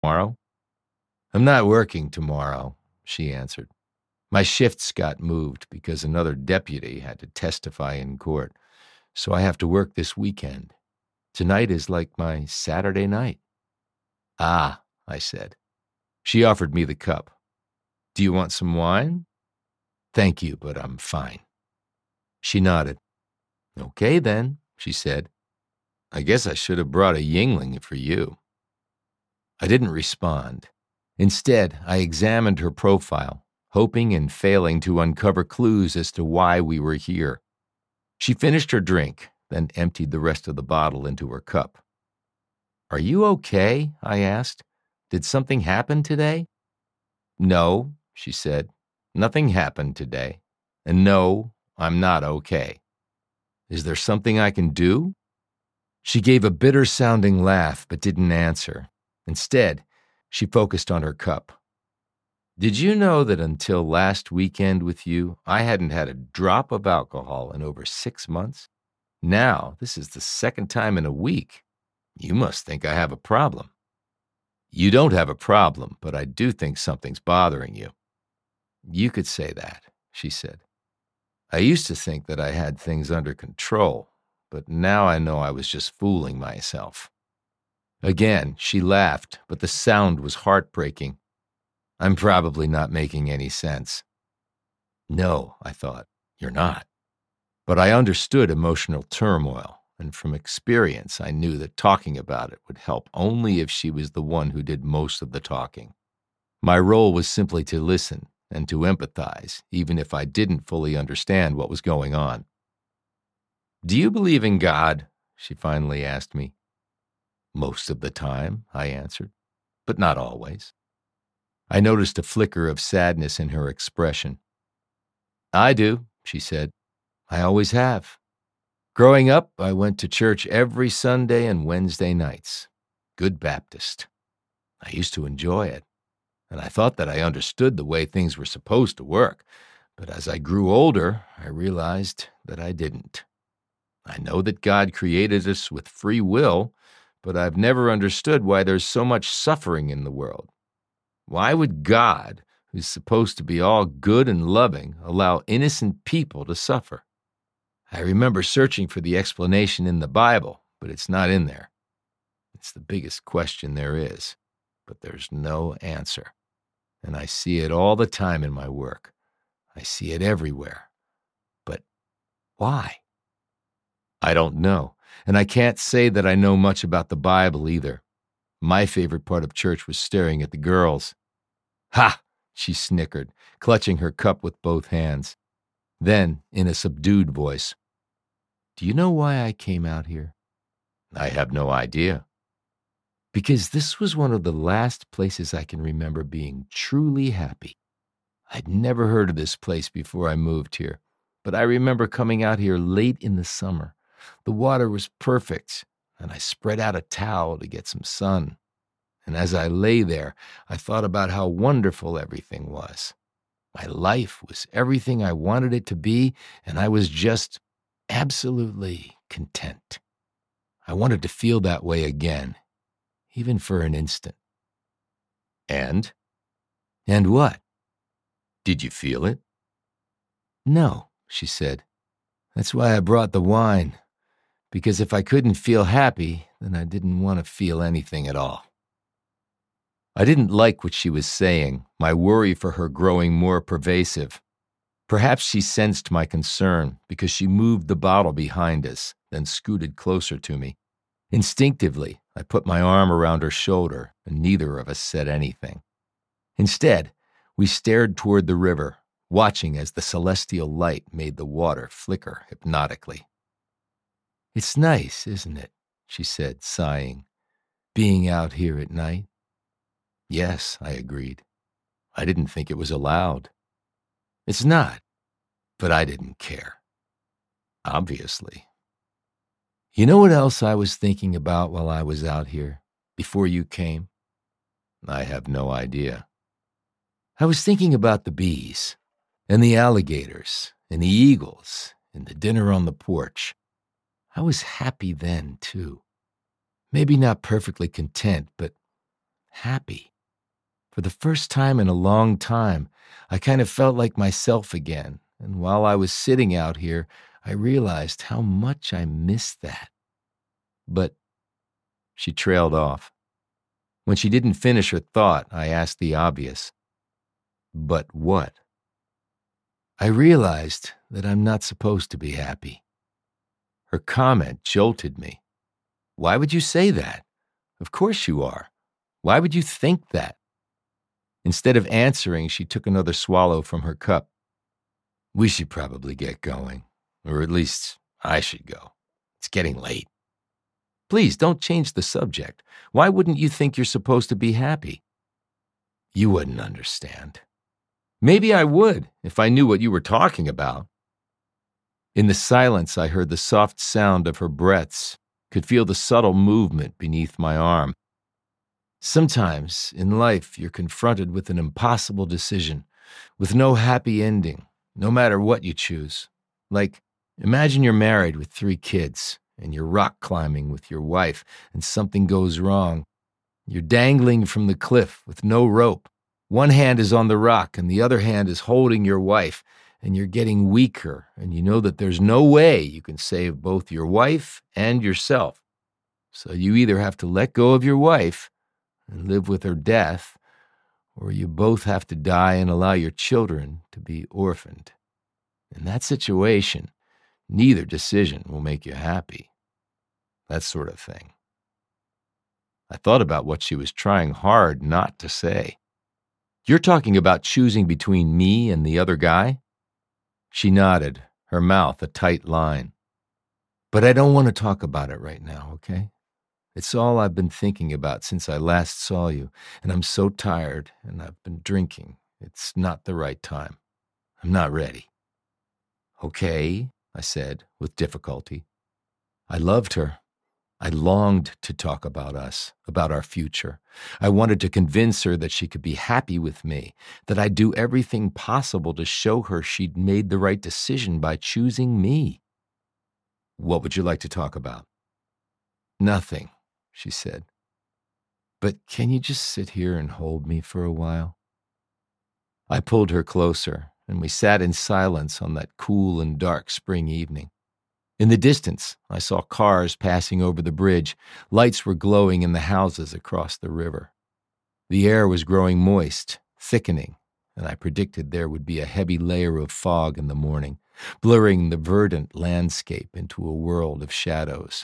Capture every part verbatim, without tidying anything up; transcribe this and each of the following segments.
Tomorrow? I'm not working tomorrow, she answered. My shifts got moved because another deputy had to testify in court, so I have to work this weekend. Tonight is like my Saturday night. Ah, I said. She offered me the cup. Do you want some wine? Thank you, but I'm fine. She nodded. Okay then, she said. I guess I should have brought a Yingling for you. I didn't respond. Instead, I examined her profile, hoping and failing to uncover clues as to why we were here. She finished her drink, then emptied the rest of the bottle into her cup. Are you okay? I asked. Did something happen today? No, she said. Nothing happened today. And no, I'm not okay. Is there something I can do? She gave a bitter-sounding laugh but didn't answer. Instead, she focused on her cup. Did you know that until last weekend with you, I hadn't had a drop of alcohol in over six months? Now, this is the second time in a week. You must think I have a problem. You don't have a problem, but I do think something's bothering you. You could say that, she said. I used to think that I had things under control, but now I know I was just fooling myself. Again, she laughed, but the sound was heartbreaking. I'm probably not making any sense. No, I thought, you're not. But I understood emotional turmoil, and from experience I knew that talking about it would help only if she was the one who did most of the talking. My role was simply to listen and to empathize, even if I didn't fully understand what was going on. Do you believe in God? She finally asked me. Most of the time, I answered, but not always. I noticed a flicker of sadness in her expression. I do, she said. I always have. Growing up, I went to church every Sunday and Wednesday nights. Good Baptist. I used to enjoy it, and I thought that I understood the way things were supposed to work. But as I grew older, I realized that I didn't. I know that God created us with free will, but I've never understood why there's so much suffering in the world. Why would God, who's supposed to be all good and loving, allow innocent people to suffer? I remember searching for the explanation in the Bible, but it's not in there. It's the biggest question there is, but there's no answer. And I see it all the time in my work. I see it everywhere. But why? I don't know, and I can't say that I know much about the Bible either. My favorite part of church was staring at the girls. Ha! She snickered, clutching her cup with both hands. Then, in a subdued voice, do you know why I came out here? I have no idea. Because this was one of the last places I can remember being truly happy. I'd never heard of this place before I moved here, but I remember coming out here late in the summer. The water was perfect, and I spread out a towel to get some sun. And as I lay there, I thought about how wonderful everything was. My life was everything I wanted it to be, and I was just absolutely content. I wanted to feel that way again, even for an instant. And? And what? Did you feel it? No, she said. That's why I brought the wine. Because if I couldn't feel happy, then I didn't want to feel anything at all. I didn't like what she was saying, my worry for her growing more pervasive. Perhaps she sensed my concern because she moved the bottle behind us, then scooted closer to me. Instinctively, I put my arm around her shoulder, and neither of us said anything. Instead, we stared toward the river, watching as the celestial light made the water flicker hypnotically. It's nice, isn't it? She said, sighing, being out here at night. Yes, I agreed. I didn't think it was allowed. It's not, but I didn't care. Obviously. You know what else I was thinking about while I was out here, before you came? I have no idea. I was thinking about the bees, and the alligators, and the eagles, and the dinner on the porch. I was happy then, too. Maybe not perfectly content, but happy. For the first time in a long time, I kind of felt like myself again, and while I was sitting out here, I realized how much I missed that. But she trailed off. When she didn't finish her thought, I asked the obvious. But what? I realized that I'm not supposed to be happy. Her comment jolted me. Why would you say that? Of course you are. Why would you think that? Instead of answering, she took another swallow from her cup. We should probably get going, or at least I should go. It's getting late. Please don't change the subject. Why wouldn't you think you're supposed to be happy? You wouldn't understand. Maybe I would if I knew what you were talking about. In the silence, I heard the soft sound of her breaths, could feel the subtle movement beneath my arm. Sometimes in life, you're confronted with an impossible decision, with no happy ending, no matter what you choose. Like, imagine you're married with three kids, and you're rock climbing with your wife, and something goes wrong. You're dangling from the cliff with no rope. One hand is on the rock, and the other hand is holding your wife, and you're getting weaker, and you know that there's no way you can save both your wife and yourself. So you either have to let go of your wife and live with her death, or you both have to die and allow your children to be orphaned. In that situation, neither decision will make you happy. That sort of thing. I thought about what she was trying hard not to say. You're talking about choosing between me and the other guy? She nodded, her mouth a tight line. But I don't want to talk about it right now, okay? It's all I've been thinking about since I last saw you, and I'm so tired, and I've been drinking. It's not the right time. I'm not ready. Okay, I said, with difficulty. I loved her. I longed to talk about us, about our future. I wanted to convince her that she could be happy with me, that I'd do everything possible to show her she'd made the right decision by choosing me. What would you like to talk about? Nothing, she said. But can you just sit here and hold me for a while? I pulled her closer, and we sat in silence on that cool and dark spring evening. In the distance, I saw cars passing over the bridge. Lights were glowing in the houses across the river. The air was growing moist, thickening, and I predicted there would be a heavy layer of fog in the morning, blurring the verdant landscape into a world of shadows.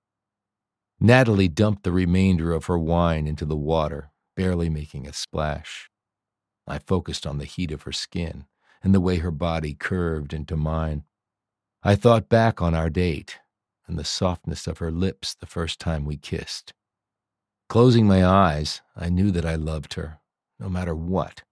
Natalie dumped the remainder of her wine into the water, barely making a splash. I focused on the heat of her skin and the way her body curved into mine. I thought back on our date and the softness of her lips the first time we kissed. Closing my eyes, I knew that I loved her, no matter what.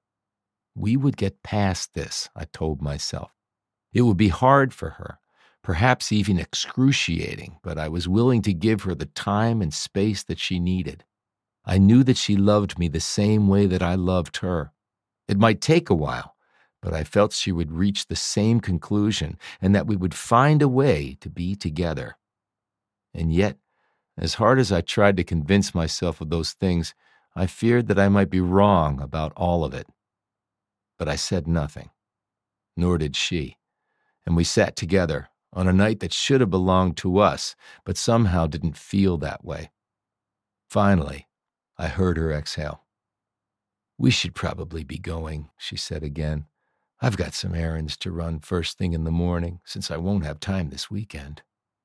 We would get past this, I told myself. It would be hard for her, perhaps even excruciating, but I was willing to give her the time and space that she needed. I knew that she loved me the same way that I loved her. It might take a while, but I felt she would reach the same conclusion and that we would find a way to be together. And yet, as hard as I tried to convince myself of those things, I feared that I might be wrong about all of it. But I said nothing, nor did she, and we sat together on a night that should have belonged to us, but somehow didn't feel that way. Finally, I heard her exhale. We should probably be going, she said again. I've got some errands to run first thing in the morning, since I won't have time this weekend.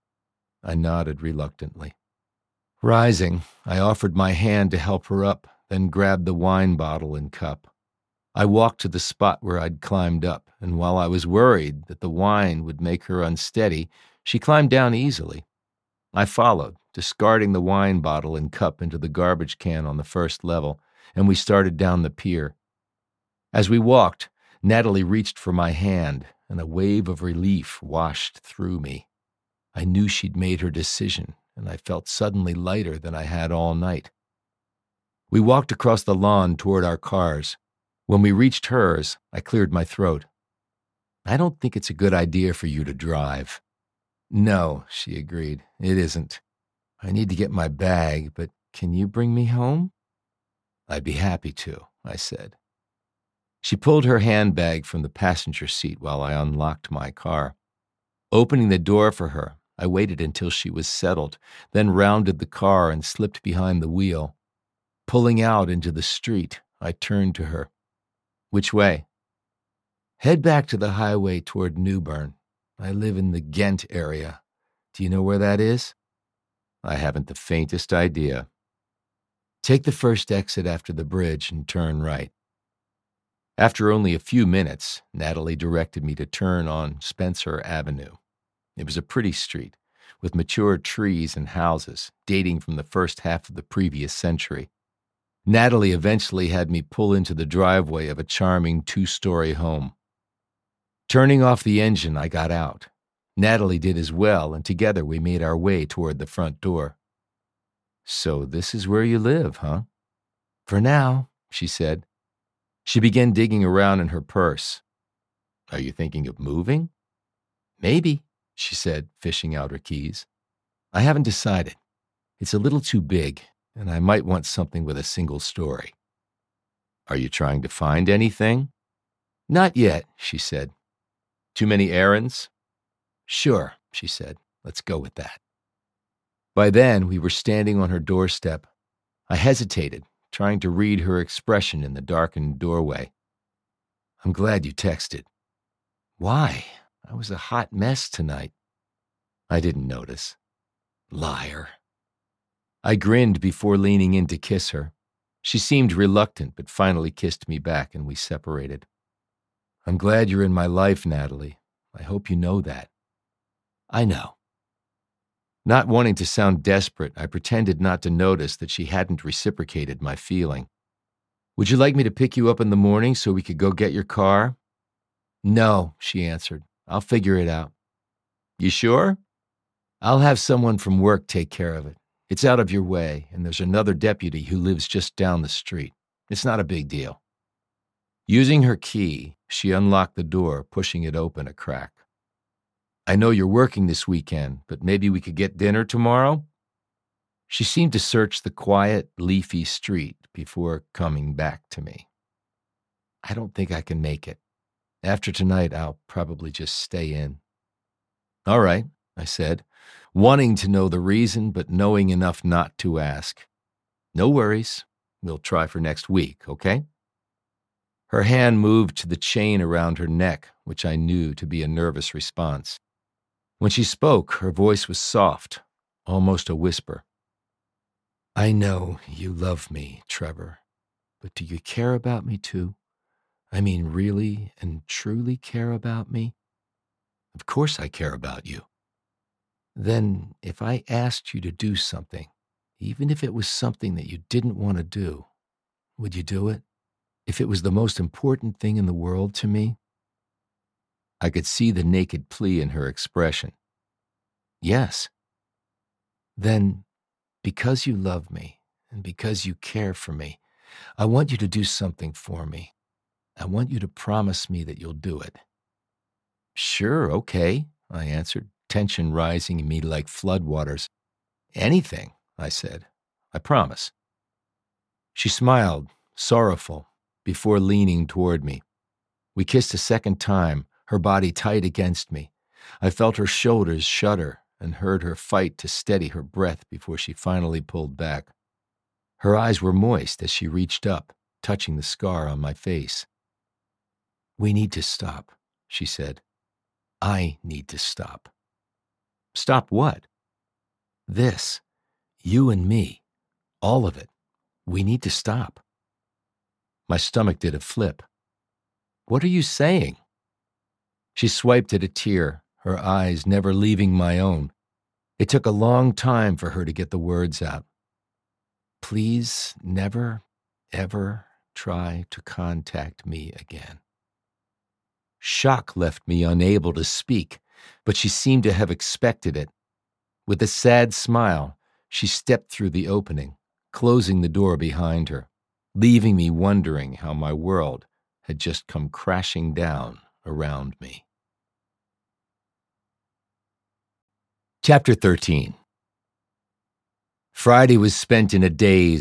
I nodded reluctantly. Rising, I offered my hand to help her up, then grabbed the wine bottle and cup. I walked to the spot where I'd climbed up, and while I was worried that the wine would make her unsteady, she climbed down easily. I followed, discarding the wine bottle and cup into the garbage can on the first level, and we started down the pier. As we walked, Natalie reached for my hand, and a wave of relief washed through me. I knew she'd made her decision, and I felt suddenly lighter than I had all night. We walked across the lawn toward our cars. When we reached hers, I cleared my throat. I don't think it's a good idea for you to drive. No, she agreed, it isn't. I need to get my bag, but can you bring me home? I'd be happy to, I said. She pulled her handbag from the passenger seat while I unlocked my car. Opening the door for her, I waited until she was settled, then rounded the car and slipped behind the wheel. Pulling out into the street, I turned to her. Which way? Head back to the highway toward Newbern. I live in the Ghent area. Do you know where that is? I haven't the faintest idea. Take the first exit after the bridge and turn right. After only a few minutes, Natalie directed me to turn on Spencer Avenue. It was a pretty street, with mature trees and houses, dating from the first half of the previous century. Natalie eventually had me pull into the driveway of a charming two-story home. Turning off the engine, I got out. Natalie did as well, and together we made our way toward the front door. So this is where you live, huh? For now, she said. She began digging around in her purse. Are you thinking of moving? Maybe, she said, fishing out her keys. I haven't decided. It's a little too big, and I might want something with a single story. Are you trying to find anything? Not yet, she said. Too many errands? Sure, she said. Let's go with that. By then, we were standing on her doorstep. I hesitated, trying to read her expression in the darkened doorway. I'm glad you texted. Why? I was a hot mess tonight. I didn't notice. Liar. I grinned before leaning in to kiss her. She seemed reluctant, but finally kissed me back, and we separated. I'm glad you're in my life, Natalie. I hope you know that. I know. Not wanting to sound desperate, I pretended not to notice that she hadn't reciprocated my feeling. Would you like me to pick you up in the morning so we could go get your car? No, she answered. I'll figure it out. You sure? I'll have someone from work take care of it. It's out of your way, and there's another deputy who lives just down the street. It's not a big deal. Using her key, she unlocked the door, pushing it open a crack. I know you're working this weekend, but maybe we could get dinner tomorrow? She seemed to search the quiet, leafy street before coming back to me. I don't think I can make it. After tonight, I'll probably just stay in. All right, I said, wanting to know the reason, but knowing enough not to ask. No worries. We'll try for next week, okay? Her hand moved to the chain around her neck, which I knew to be a nervous response. When she spoke, her voice was soft, almost a whisper. I know you love me, Trevor, but do you care about me too? I mean, really and truly care about me? Of course I care about you. Then, if I asked you to do something, even if it was something that you didn't want to do, would you do it? If it was the most important thing in the world to me? I could see the naked plea in her expression. Yes. Then, because you love me and because you care for me, I want you to do something for me. I want you to promise me that you'll do it. Sure, okay, I answered, tension rising in me like floodwaters. Anything, I said. I promise. She smiled, sorrowful, before leaning toward me. We kissed a second time, her body tight against me. I felt her shoulders shudder and heard her fight to steady her breath before she finally pulled back. Her eyes were moist as she reached up, touching the scar on my face. We need to stop, she said. I need to stop. Stop what? This. You and me. All of it. We need to stop. My stomach did a flip. What are you saying? She swiped at a tear, her eyes never leaving my own. It took a long time for her to get the words out. Please never, ever try to contact me again. Shock left me unable to speak, but she seemed to have expected it. With a sad smile, she stepped through the opening, closing the door behind her, leaving me wondering how my world had just come crashing down around me. Chapter thirteen. Friday was spent in a daze.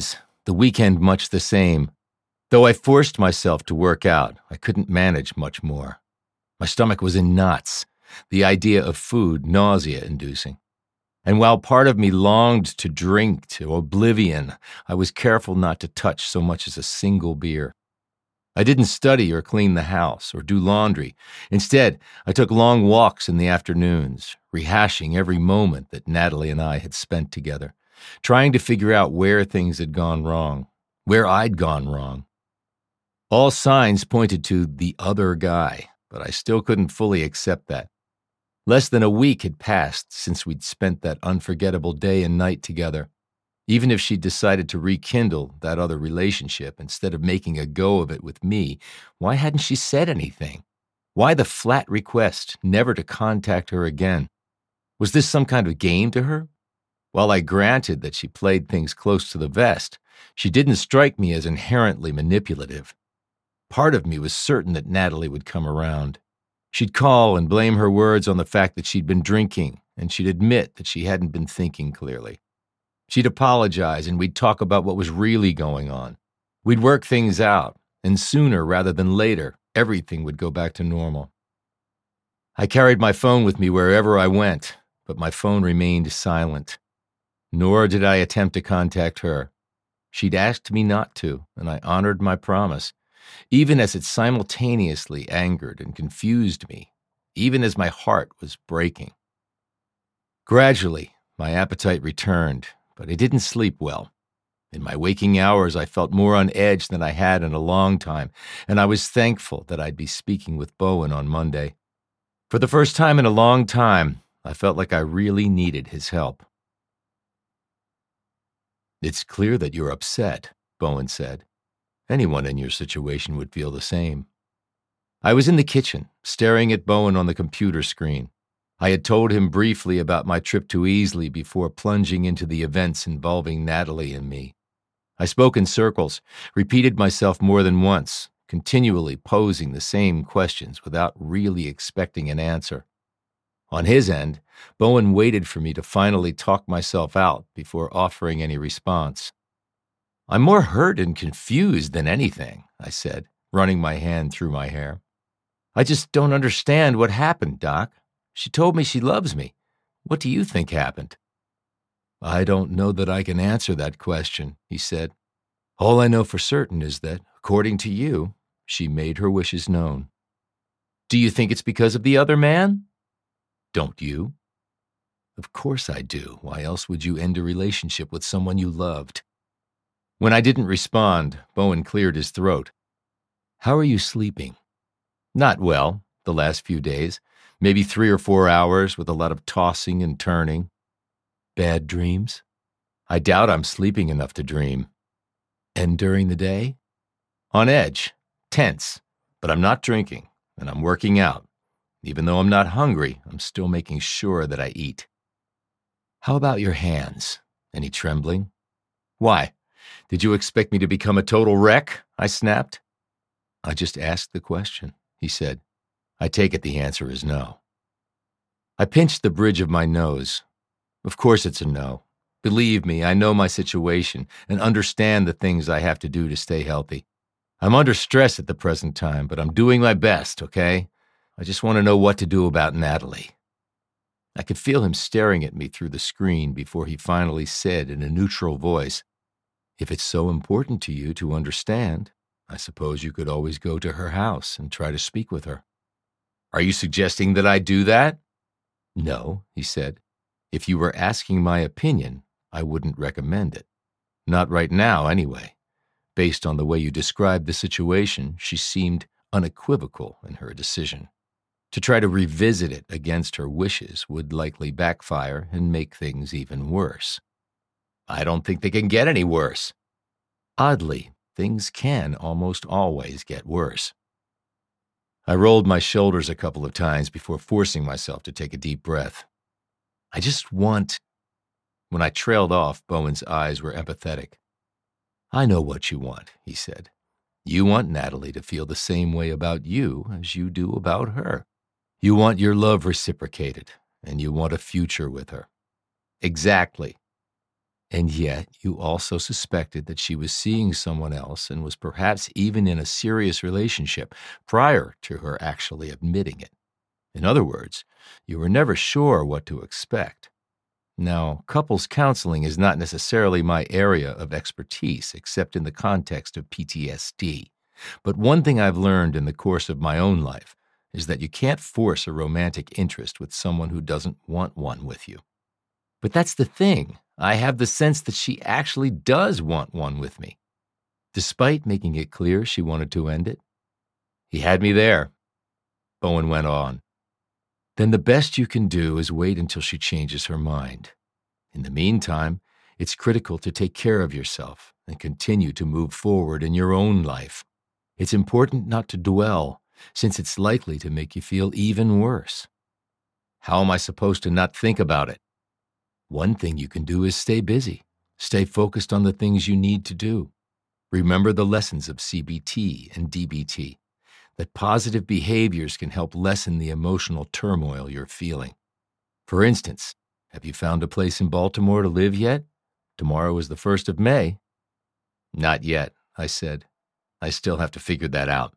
The weekend much the same. Though I forced myself to work out, I couldn't manage much more. My stomach was in knots, the idea of food nausea-inducing. And while part of me longed to drink to oblivion, I was careful not to touch so much as a single beer. I didn't study or clean the house or do laundry. Instead, I took long walks in the afternoons, rehashing every moment that Natalie and I had spent together, trying to figure out where things had gone wrong, where I'd gone wrong. All signs pointed to the other guy, but I still couldn't fully accept that. Less than a week had passed since we'd spent that unforgettable day and night together. Even if she'd decided to rekindle that other relationship instead of making a go of it with me, why hadn't she said anything? Why the flat request never to contact her again? Was this some kind of game to her? While I granted that she played things close to the vest, she didn't strike me as inherently manipulative. Part of me was certain that Natalie would come around. She'd call and blame her words on the fact that she'd been drinking, and she'd admit that she hadn't been thinking clearly. She'd apologize, and we'd talk about what was really going on. We'd work things out, and sooner rather than later, everything would go back to normal. I carried my phone with me wherever I went, but my phone remained silent. Nor did I attempt to contact her. She'd asked me not to, and I honored my promise, even as it simultaneously angered and confused me, even as my heart was breaking. Gradually, my appetite returned, but I didn't sleep well. In my waking hours, I felt more on edge than I had in a long time, and I was thankful that I'd be speaking with Bowen on Monday. For the first time in a long time, I felt like I really needed his help. "It's clear that you're upset," Bowen said. "Anyone in your situation would feel the same." I was in the kitchen, staring at Bowen on the computer screen. I had told him briefly about my trip to Easley before plunging into the events involving Natalie and me. I spoke in circles, repeated myself more than once, continually posing the same questions without really expecting an answer. On his end, Bowen waited for me to finally talk myself out before offering any response. "I'm more hurt and confused than anything," I said, running my hand through my hair. "I just don't understand what happened, Doc. She told me she loves me. What do you think happened?" "I don't know that I can answer that question," he said. "All I know for certain is that, according to you, she made her wishes known." "Do you think it's because of the other man?" "Don't you?" "Of course I do. Why else would you end a relationship with someone you loved?" When I didn't respond, Bowen cleared his throat. "How are you sleeping?" "Not well, the last few days. Maybe three or four hours with a lot of tossing and turning." "Bad dreams?" "I doubt I'm sleeping enough to dream." "And during the day?" "On edge, tense, but I'm not drinking, and I'm working out. Even though I'm not hungry, I'm still making sure that I eat." "How about your hands? Any trembling?" "Why? Did you expect me to become a total wreck?" I snapped. "I just asked the question," he said. "I take it the answer is no." I pinched the bridge of my nose. Of course it's a no. Believe me, I know my situation and understand the things I have to do to stay healthy. I'm under stress at the present time, but I'm doing my best, okay? I just want to know what to do about Natalie. I could feel him staring at me through the screen before he finally said in a neutral voice, "If it's so important to you to understand, I suppose you could always go to her house and try to speak with her." "Are you suggesting that I do that?" "No," he said. "If you were asking my opinion, I wouldn't recommend it. Not right now, anyway. Based on the way you described the situation, she seemed unequivocal in her decision. To try to revisit it against her wishes would likely backfire and make things even worse." "I don't think they can get any worse." "Oddly, things can almost always get worse." I rolled my shoulders a couple of times before forcing myself to take a deep breath. "I just want—" When I trailed off, Bowen's eyes were empathetic. "I know what you want," he said. "You want Natalie to feel the same way about you as you do about her. You want your love reciprocated, and you want a future with her." "Exactly." And yet you also suspected that she was seeing someone else and was perhaps even in a serious relationship prior to her actually admitting it. In other words, you were never sure what to expect. Now, couples counseling is not necessarily my area of expertise, except in the context of P T S D. But one thing I've learned in the course of my own life is that you can't force a romantic interest with someone who doesn't want one with you. But that's the thing. I have the sense that she actually does want one with me, despite making it clear she wanted to end it. He had me there. Bowen went on. Then the best you can do is wait until she changes her mind. In the meantime, it's critical to take care of yourself and continue to move forward in your own life. It's important not to dwell, since it's likely to make you feel even worse. How am I supposed to not think about it? One thing you can do is stay busy. Stay focused on the things you need to do. Remember the lessons of C B T and D B T, that positive behaviors can help lessen the emotional turmoil you're feeling. For instance, have you found a place in Baltimore to live yet? Tomorrow is the first of May. Not yet, I said. I still have to figure that out.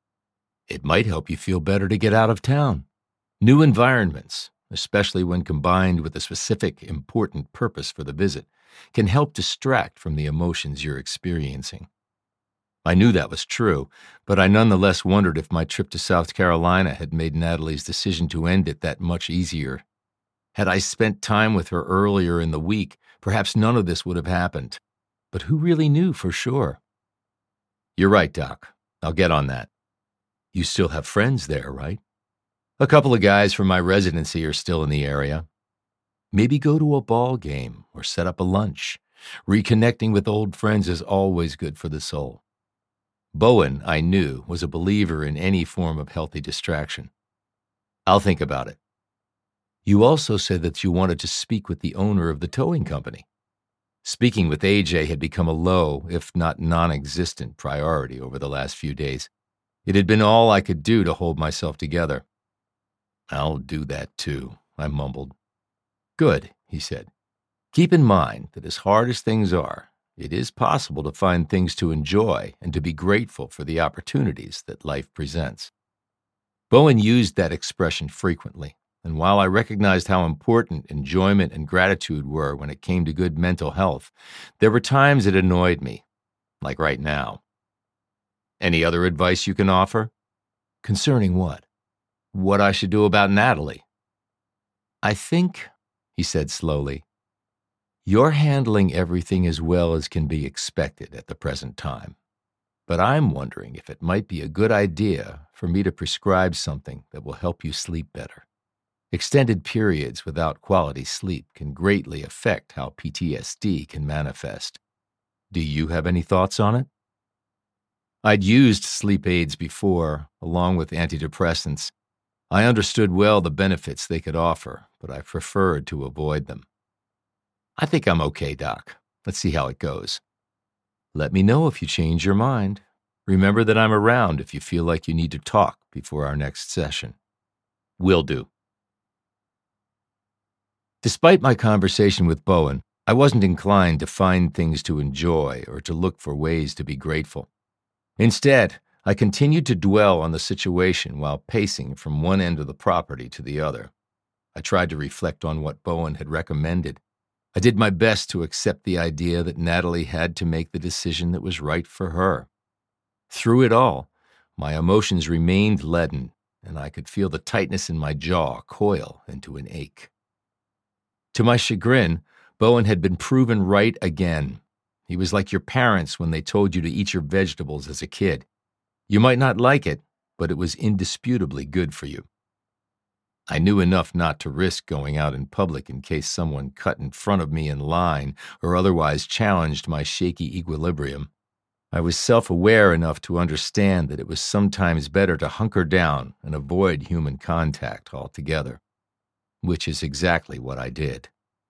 It might help you feel better to get out of town. New environments, especially when combined with a specific, important purpose for the visit, can help distract from the emotions you're experiencing. I knew that was true, but I nonetheless wondered if my trip to South Carolina had made Natalie's decision to end it that much easier. Had I spent time with her earlier in the week, perhaps none of this would have happened. But who really knew for sure? You're right, Doc. I'll get on that. You still have friends there, right? A couple of guys from my residency are still in the area. Maybe go to a ball game or set up a lunch. Reconnecting with old friends is always good for the soul. Bowen, I knew, was a believer in any form of healthy distraction. I'll think about it. You also said that you wanted to speak with the owner of the towing company. Speaking with A J had become a low, if not non-existent, priority over the last few days. It had been all I could do to hold myself together. I'll do that too, I mumbled. Good, he said. Keep in mind that as hard as things are, it is possible to find things to enjoy and to be grateful for the opportunities that life presents. Bowen used that expression frequently, and while I recognized how important enjoyment and gratitude were when it came to good mental health, there were times it annoyed me, like right now. Any other advice you can offer? Concerning what? What I should do about Natalie? I think, he said slowly, you're handling everything as well as can be expected at the present time. But I'm wondering if it might be a good idea for me to prescribe something that will help you sleep better. Extended periods without quality sleep can greatly affect how P T S D can manifest. Do you have any thoughts on it? I'd used sleep aids before, along with antidepressants. I understood well the benefits they could offer, but I preferred to avoid them. I think I'm okay, Doc. Let's see how it goes. Let me know if you change your mind. Remember that I'm around if you feel like you need to talk before our next session. Will do. Despite my conversation with Bowen, I wasn't inclined to find things to enjoy or to look for ways to be grateful. Instead, I continued to dwell on the situation while pacing from one end of the property to the other. I tried to reflect on what Bowen had recommended. I did my best to accept the idea that Natalie had to make the decision that was right for her. Through it all, my emotions remained leaden, and I could feel the tightness in my jaw coil into an ache. To my chagrin, Bowen had been proven right again. He was like your parents when they told you to eat your vegetables as a kid. You might not like it, but it was indisputably good for you. I knew enough not to risk going out in public in case someone cut in front of me in line or otherwise challenged my shaky equilibrium. I was self-aware enough to understand that it was sometimes better to hunker down and avoid human contact altogether, which is exactly what I did.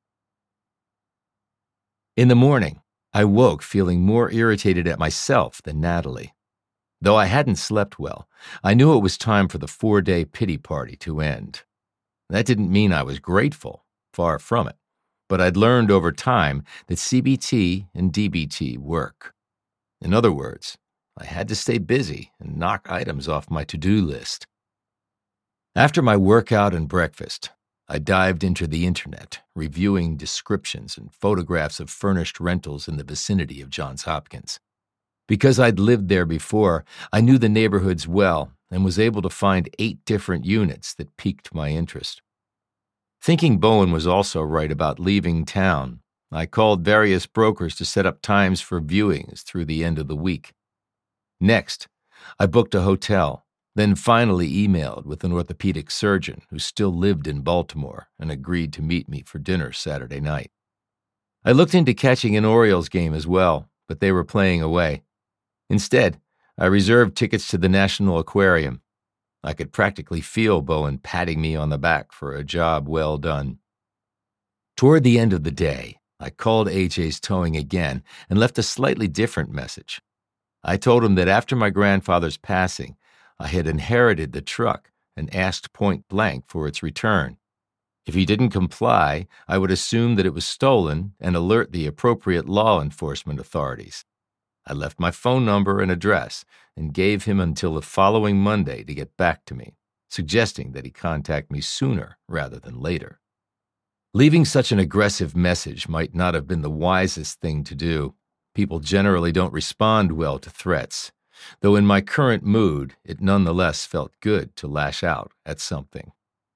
In the morning, I woke feeling more irritated at myself than Natalie. Though I hadn't slept well, I knew it was time for the four-day pity party to end. That didn't mean I was grateful, far from it, but I'd learned over time that C B T and D B T work. In other words, I had to stay busy and knock items off my to-do list. After my workout and breakfast, I dived into the internet, reviewing descriptions and photographs of furnished rentals in the vicinity of Johns Hopkins. Because I'd lived there before, I knew the neighborhoods well and was able to find eight different units that piqued my interest. Thinking Bowen was also right about leaving town, I called various brokers to set up times for viewings through the end of the week. Next, I booked a hotel, then finally emailed with an orthopedic surgeon who still lived in Baltimore and agreed to meet me for dinner Saturday night. I looked into catching an Orioles game as well, but they were playing away. Instead, I reserved tickets to the National Aquarium. I could practically feel Bowen patting me on the back for a job well done. Toward the end of the day, I called A J's Towing again and left a slightly different message. I told him that after my grandfather's passing, I had inherited the truck and asked point blank for its return. If he didn't comply, I would assume that it was stolen and alert the appropriate law enforcement authorities. I left my phone number and address and gave him until the following Monday to get back to me, suggesting that he contact me sooner rather than later. Leaving such an aggressive message might not have been the wisest thing to do. People generally don't respond well to threats, though in my current mood, it nonetheless felt good to lash out at something.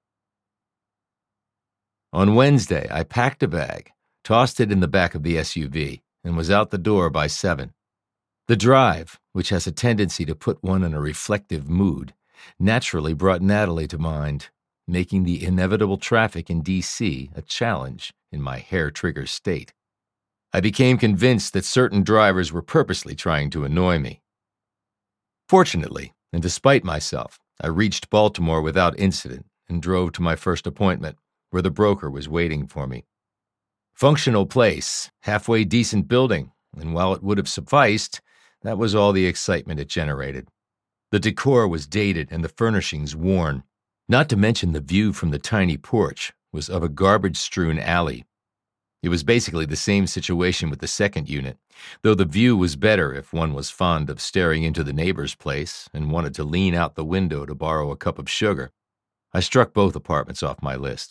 On Wednesday, I packed a bag, tossed it in the back of the S U V, and was out the door by seven. The drive, which has a tendency to put one in a reflective mood, naturally brought Natalie to mind, making the inevitable traffic in D C a challenge in my hair-trigger state. I became convinced that certain drivers were purposely trying to annoy me. Fortunately, and despite myself, I reached Baltimore without incident and drove to my first appointment, where the broker was waiting for me. Functional place, halfway decent building, and while it would have sufficed, that was all the excitement it generated. The decor was dated and the furnishings worn. Not to mention the view from the tiny porch was of a garbage-strewn alley. It was basically the same situation with the second unit, though the view was better if one was fond of staring into the neighbor's place and wanted to lean out the window to borrow a cup of sugar. I struck both apartments off my list.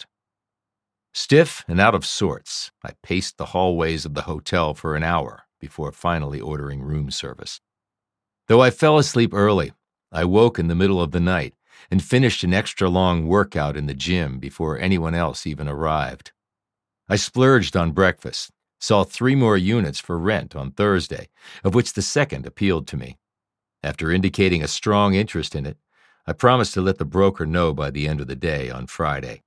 Stiff and out of sorts, I paced the hallways of the hotel for an hour before finally ordering room service. Though I fell asleep early, I woke in the middle of the night and finished an extra-long workout in the gym before anyone else even arrived. I splurged on breakfast, saw three more units for rent on Thursday, of which the second appealed to me. After indicating a strong interest in it, I promised to let the broker know by the end of the day on Friday.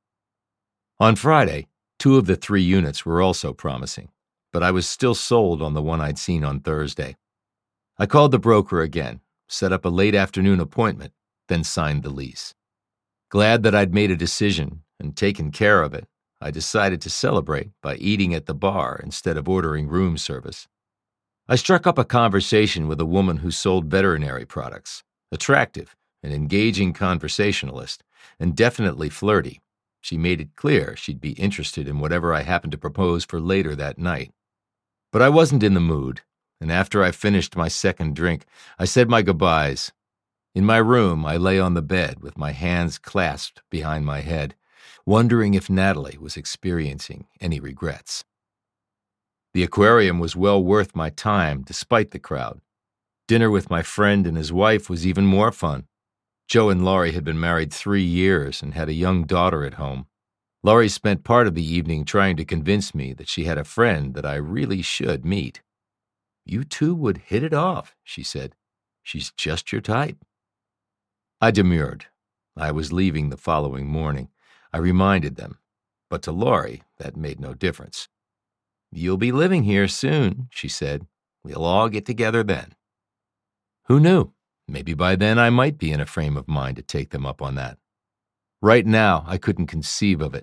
On Friday, two of the three units were also promising, but I was still sold on the one I'd seen on Thursday. I called the broker again, set up a late afternoon appointment, then signed the lease. Glad that I'd made a decision and taken care of it, I decided to celebrate by eating at the bar instead of ordering room service. I struck up a conversation with a woman who sold veterinary products, attractive, an engaging conversationalist, and definitely flirty. She made it clear she'd be interested in whatever I happened to propose for later that night. But I wasn't in the mood, and after I finished my second drink, I said my goodbyes. In my room, I lay on the bed with my hands clasped behind my head, wondering if Natalie was experiencing any regrets. The aquarium was well worth my time despite the crowd. Dinner with my friend and his wife was even more fun. Joe and Laurie had been married three years and had a young daughter at home. Laurie spent part of the evening trying to convince me that she had a friend that I really should meet. "You two would hit it off," she said. "She's just your type." I demurred. I was leaving the following morning. I reminded them, but to Laurie, that made no difference. "You'll be living here soon," she said. "We'll all get together then." Who knew? Maybe by then I might be in a frame of mind to take them up on that. Right now, I couldn't conceive of it.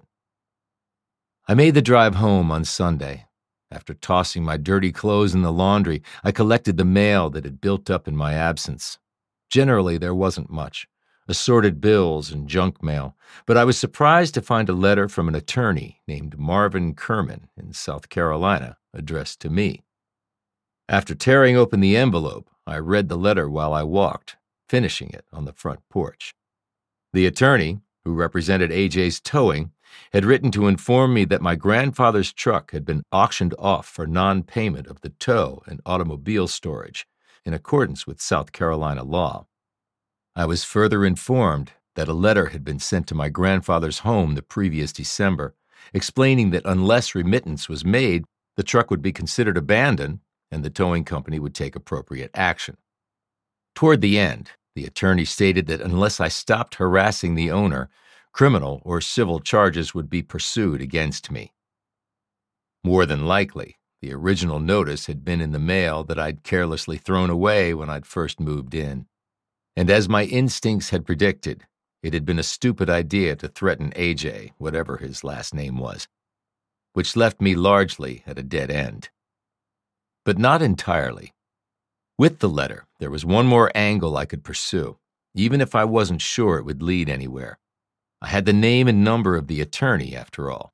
I made the drive home on Sunday. After tossing my dirty clothes in the laundry, I collected the mail that had built up in my absence. Generally, there wasn't much. assorted bills, and junk mail, but I was surprised to find a letter from an attorney named Marvin Kerman in South Carolina, addressed to me. After tearing open the envelope, I read the letter while I walked, finishing it on the front porch. The attorney, who represented A J's Towing, had written to inform me that my grandfather's truck had been auctioned off for non-payment of the tow and automobile storage, in accordance with South Carolina law. I was further informed that a letter had been sent to my grandfather's home the previous December, explaining that unless remittance was made, the truck would be considered abandoned and the towing company would take appropriate action. Toward the end, the attorney stated that unless I stopped harassing the owner, criminal or civil charges would be pursued against me. More than likely, the original notice had been in the mail that I'd carelessly thrown away when I'd first moved in. And as my instincts had predicted, it had been a stupid idea to threaten A J, whatever his last name was, which left me largely at a dead end. But not entirely. With the letter, there was one more angle I could pursue, even if I wasn't sure it would lead anywhere. I had the name and number of the attorney, after all.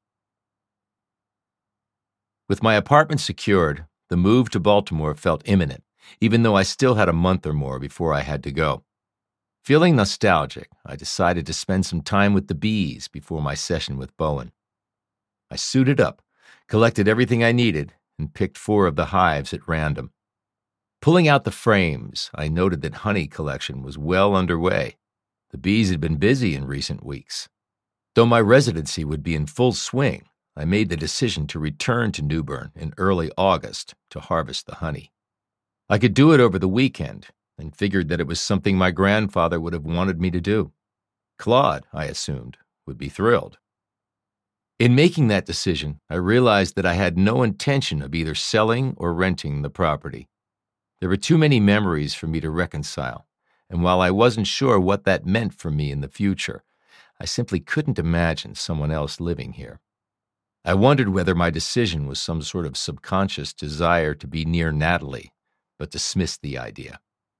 With my apartment secured, the move to Baltimore felt imminent, even though I still had a month or more before I had to go. Feeling nostalgic, I decided to spend some time with the bees before my session with Bowen. I suited up, collected everything I needed, and picked four of the hives at random. Pulling out the frames, I noted that honey collection was well underway. The bees had been busy in recent weeks. Though my residency would be in full swing, I made the decision to return to Newbern in early August to harvest the honey. I could do it over the weekend, and figured that it was something my grandfather would have wanted me to do. Claude, I assumed, would be thrilled. In making that decision, I realized that I had no intention of either selling or renting the property. There were too many memories for me to reconcile, and while I wasn't sure what that meant for me in the future, I simply couldn't imagine someone else living here. I wondered whether my decision was some sort of subconscious desire to be near Natalie, but dismissed the idea.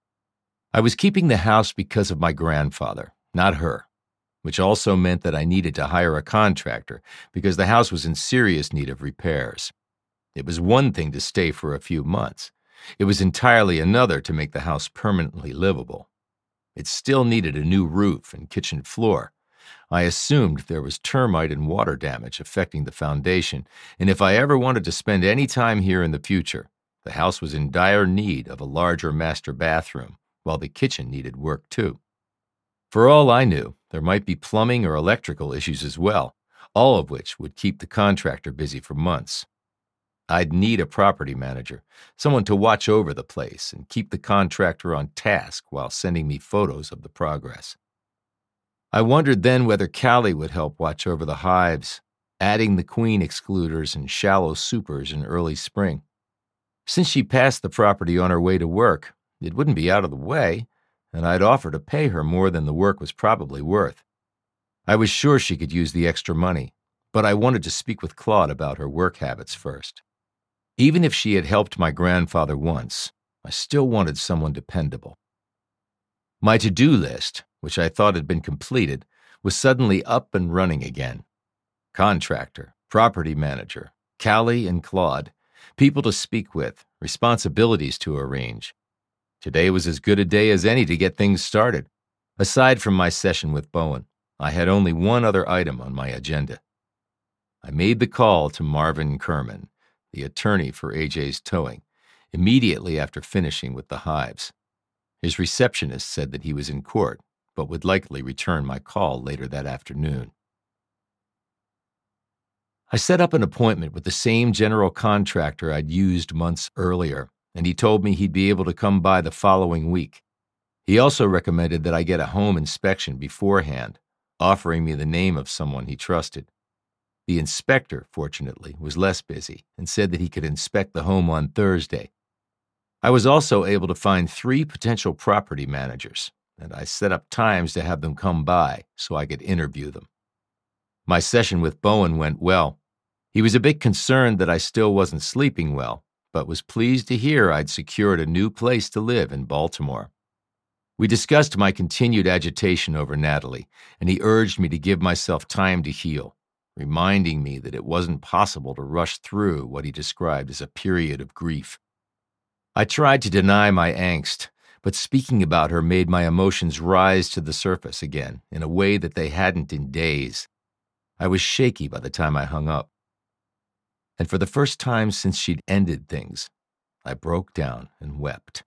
I was keeping the house because of my grandfather, not her, which also meant that I needed to hire a contractor because the house was in serious need of repairs. It was one thing to stay for a few months. It was entirely another to make the house permanently livable. It still needed a new roof and kitchen floor. I assumed there was termite and water damage affecting the foundation, and if I ever wanted to spend any time here in the future, the house was in dire need of a larger master bathroom, while the kitchen needed work too. For all I knew, there might be plumbing or electrical issues as well, all of which would keep the contractor busy for months. I'd need a property manager, someone to watch over the place and keep the contractor on task while sending me photos of the progress. I wondered then whether Callie would help watch over the hives, adding the queen excluders and shallow supers in early spring. Since she passed the property on her way to work, it wouldn't be out of the way, and I'd offer to pay her more than the work was probably worth. I was sure she could use the extra money, but I wanted to speak with Claude about her work habits first. Even if she had helped my grandfather once, I still wanted someone dependable. My to-do list, which I thought had been completed, was suddenly up and running again. Contractor, property manager, Callie and Claude, people to speak with, responsibilities to arrange. Today was as good a day as any to get things started. Aside from my session with Bowen, I had only one other item on my agenda. I made the call to Marvin Kerman, the attorney for A J's Towing, immediately after finishing with the hives. His receptionist said that he was in court, but would likely return my call later that afternoon. I set up an appointment with the same general contractor I'd used months earlier, and he told me he'd be able to come by the following week. He also recommended that I get a home inspection beforehand, offering me the name of someone he trusted. The inspector, fortunately, was less busy and said that he could inspect the home on Thursday. I was also able to find three potential property managers, and I set up times to have them come by so I could interview them. My session with Bowen went well. He was a bit concerned that I still wasn't sleeping well, but was pleased to hear I'd secured a new place to live in Baltimore. We discussed my continued agitation over Natalie, and he urged me to give myself time to heal, reminding me that it wasn't possible to rush through what he described as a period of grief. I tried to deny my angst, but speaking about her made my emotions rise to the surface again in a way that they hadn't in days. I was shaky by the time I hung up. And for the first time since she'd ended things, I broke down and wept.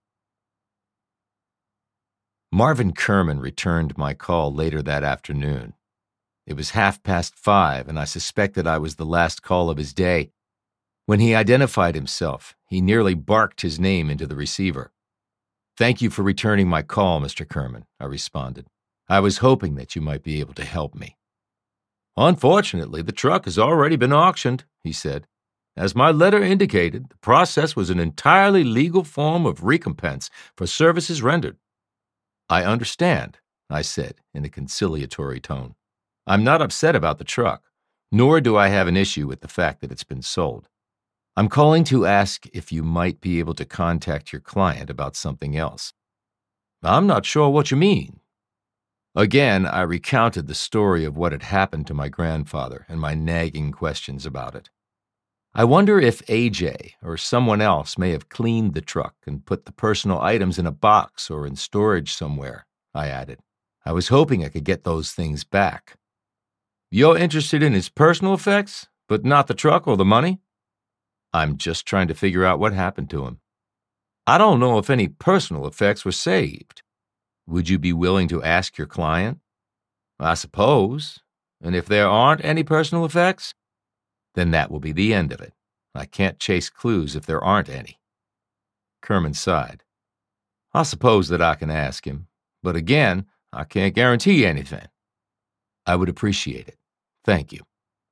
Marvin Kerman returned my call later that afternoon. It was half past five, and I suspected I was the last call of his day. When he identified himself, he nearly barked his name into the receiver. "Thank you for returning my call, Mister Kerman," I responded. "I was hoping that you might be able to help me." "Unfortunately, the truck has already been auctioned," he said. "As my letter indicated, the process was an entirely legal form of recompense for services rendered." "I understand," I said in a conciliatory tone. "I'm not upset about the truck, nor do I have an issue with the fact that it's been sold. I'm calling to ask if you might be able to contact your client about something else." "I'm not sure what you mean." Again, I recounted the story of what had happened to my grandfather and my nagging questions about it. "I wonder if A J or someone else may have cleaned the truck and put the personal items in a box or in storage somewhere," I added. "I was hoping I could get those things back." "You're interested in his personal effects, but not the truck or the money?" "I'm just trying to figure out what happened to him." "I don't know if any personal effects were saved." "Would you be willing to ask your client?" "I suppose. And if there aren't any personal effects?" "Then that will be the end of it. I can't chase clues if there aren't any." Kerman sighed. "I suppose that I can ask him, but again, I can't guarantee anything." "I would appreciate it. Thank you."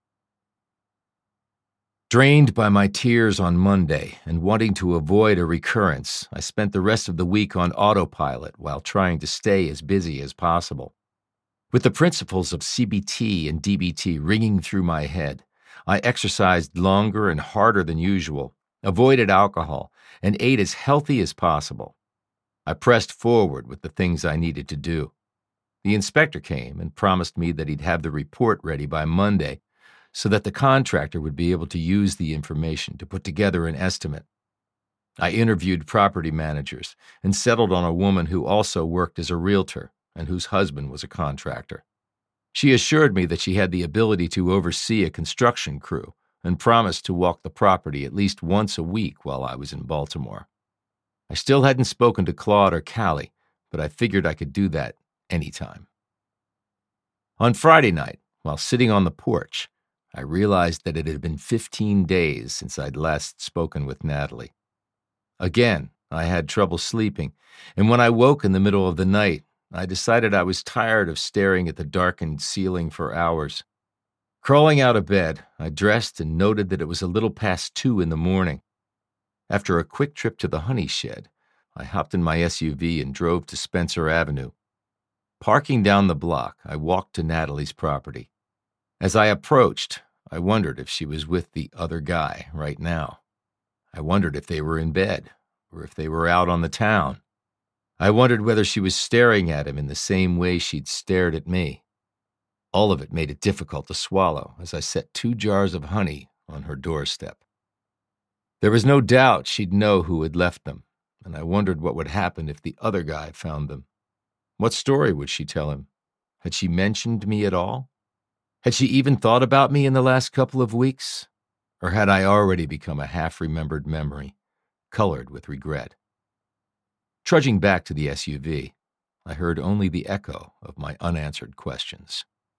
Drained by my tears on Monday and wanting to avoid a recurrence, I spent the rest of the week on autopilot while trying to stay as busy as possible. With the principles of C B T and D B T ringing through my head, I exercised longer and harder than usual, avoided alcohol, and ate as healthy as possible. I pressed forward with the things I needed to do. The inspector came and promised me that he'd have the report ready by Monday so that the contractor would be able to use the information to put together an estimate. I interviewed property managers and settled on a woman who also worked as a realtor and whose husband was a contractor. She assured me that she had the ability to oversee a construction crew and promised to walk the property at least once a week while I was in Baltimore. I still hadn't spoken to Claude or Callie, but I figured I could do that anytime. On Friday night, while sitting on the porch, I realized that it had been fifteen days since I'd last spoken with Natalie. Again, I had trouble sleeping, and when I woke in the middle of the night, I decided I was tired of staring at the darkened ceiling for hours. Crawling out of bed, I dressed and noted that it was a little past two in the morning. After a quick trip to the honey shed, I hopped in my S U V and drove to Spencer Avenue. Parking down the block, I walked to Natalie's property. As I approached, I wondered if she was with the other guy right now. I wondered if they were in bed, or if they were out on the town. I wondered whether she was staring at him in the same way she'd stared at me. All of it made it difficult to swallow as I set two jars of honey on her doorstep. There was no doubt she'd know who had left them, and I wondered what would happen if the other guy found them. What story would she tell him? Had she mentioned me at all? Had she even thought about me in the last couple of weeks? Or had I already become a half-remembered memory, colored with regret? Trudging back to the S U V, I heard only the echo of my unanswered questions.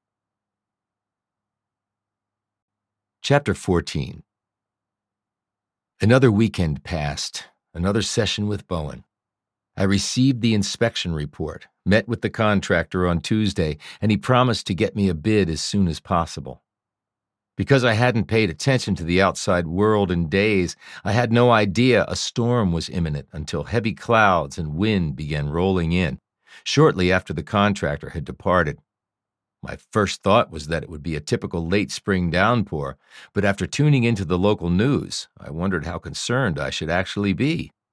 Chapter fourteen. Another weekend passed, another session with Bowen. I received the inspection report, met with the contractor on Tuesday, and he promised to get me a bid as soon as possible. Because I hadn't paid attention to the outside world in days, I had no idea a storm was imminent until heavy clouds and wind began rolling in, shortly after the contractor had departed. My first thought was that it would be a typical late spring downpour, but after tuning into the local news, I wondered how concerned I should actually be.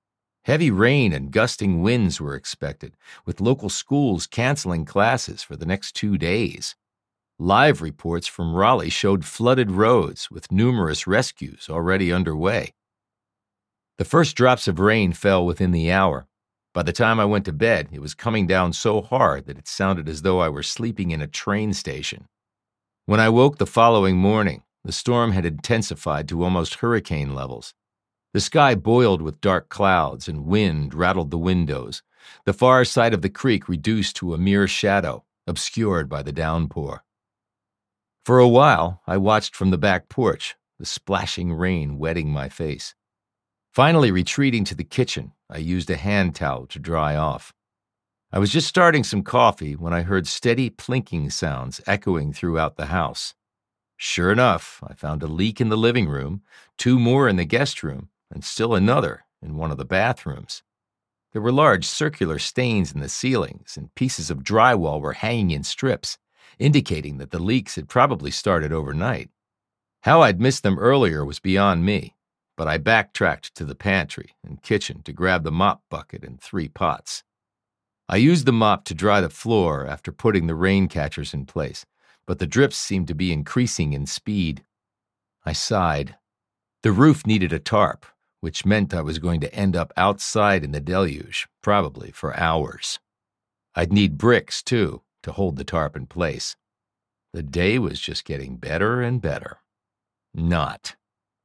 Heavy rain and gusting winds were expected, with local schools canceling classes for the next two days. Live reports from Raleigh showed flooded roads, with numerous rescues already underway. The first drops of rain fell within the hour. By the time I went to bed, it was coming down so hard that it sounded as though I were sleeping in a train station. When I woke the following morning, the storm had intensified to almost hurricane levels. The sky boiled with dark clouds, and wind rattled the windows. The far side of the creek reduced to a mere shadow, obscured by the downpour. For a while, I watched from the back porch, the splashing rain wetting my face. Finally retreating to the kitchen, I used a hand towel to dry off. I was just starting some coffee when I heard steady plinking sounds echoing throughout the house. Sure enough, I found a leak in the living room, two more in the guest room, and still another in one of the bathrooms. There were large circular stains in the ceilings, and pieces of drywall were hanging in strips, indicating that the leaks had probably started overnight. How I'd missed them earlier was beyond me, but I backtracked to the pantry and kitchen to grab the mop bucket and three pots. I used the mop to dry the floor after putting the rain catchers in place, but the drips seemed to be increasing in speed. I sighed. The roof needed a tarp, which meant I was going to end up outside in the deluge, probably for hours. I'd need bricks, too, to hold the tarp in place. The day was just getting better and better. Not.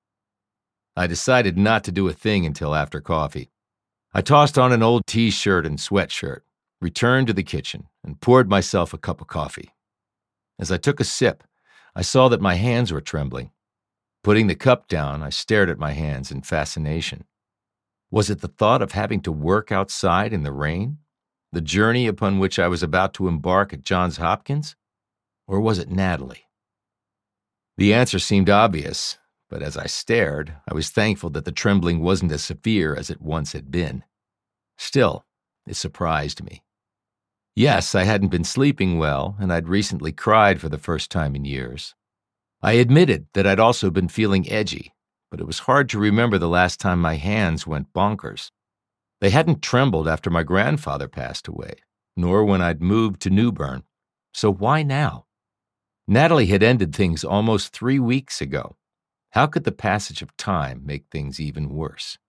I decided not to do a thing until after coffee. I tossed on an old t-shirt and sweatshirt, returned to the kitchen, and poured myself a cup of coffee. As I took a sip, I saw that my hands were trembling. Putting the cup down, I stared at my hands in fascination. Was it the thought of having to work outside in the rain? The journey upon which I was about to embark at Johns Hopkins? Or was it Natalie? The answer seemed obvious, but as I stared, I was thankful that the trembling wasn't as severe as it once had been. Still, it surprised me. Yes, I hadn't been sleeping well, and I'd recently cried for the first time in years. I admitted that I'd also been feeling edgy, but it was hard to remember the last time my hands went bonkers. They hadn't trembled after my grandfather passed away, nor when I'd moved to New Bern. So why now? Natalie had ended things almost three weeks ago. How could the passage of time make things even worse?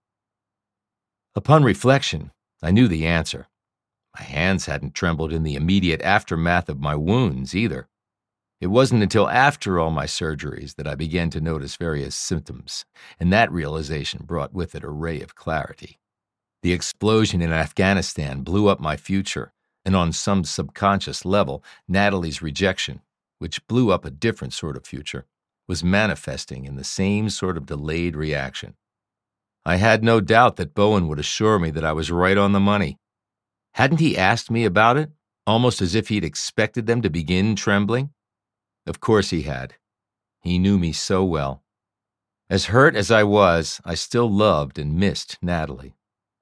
Upon reflection, I knew the answer. My hands hadn't trembled in the immediate aftermath of my wounds either. It wasn't until after all my surgeries that I began to notice various symptoms, and that realization brought with it a ray of clarity. The explosion in Afghanistan blew up my future, and on some subconscious level, Natalie's rejection, which blew up a different sort of future, was manifesting in the same sort of delayed reaction. I had no doubt that Bowen would assure me that I was right on the money. Hadn't he asked me about it, almost as if he'd expected them to begin trembling? Of course he had. He knew me so well. As hurt as I was, I still loved and missed Natalie.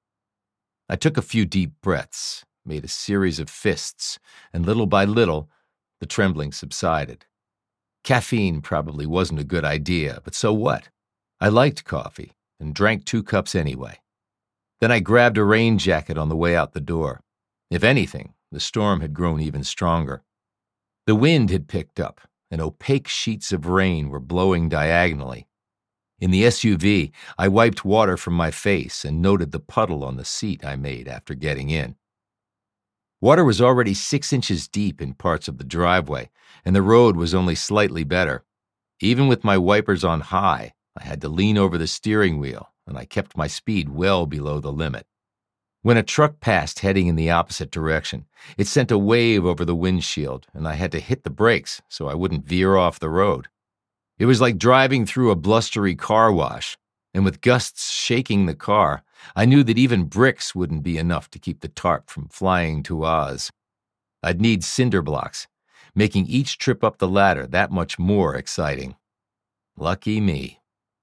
I took a few deep breaths, made a series of fists, and little by little, the trembling subsided. Caffeine probably wasn't a good idea, but so what? I liked coffee and drank two cups anyway. Then I grabbed a rain jacket on the way out the door. If anything, the storm had grown even stronger. The wind had picked up, and opaque sheets of rain were blowing diagonally. In the S U V, I wiped water from my face and noted the puddle on the seat I made after getting in. Water was already six inches deep in parts of the driveway, and the road was only slightly better. Even with my wipers on high, I had to lean over the steering wheel, and I kept my speed well below the limit. When a truck passed heading in the opposite direction, it sent a wave over the windshield, and I had to hit the brakes so I wouldn't veer off the road. It was like driving through a blustery car wash, and with gusts shaking the car, I knew that even bricks wouldn't be enough to keep the tarp from flying to Oz. I'd need cinder blocks, making each trip up the ladder that much more exciting. Lucky me.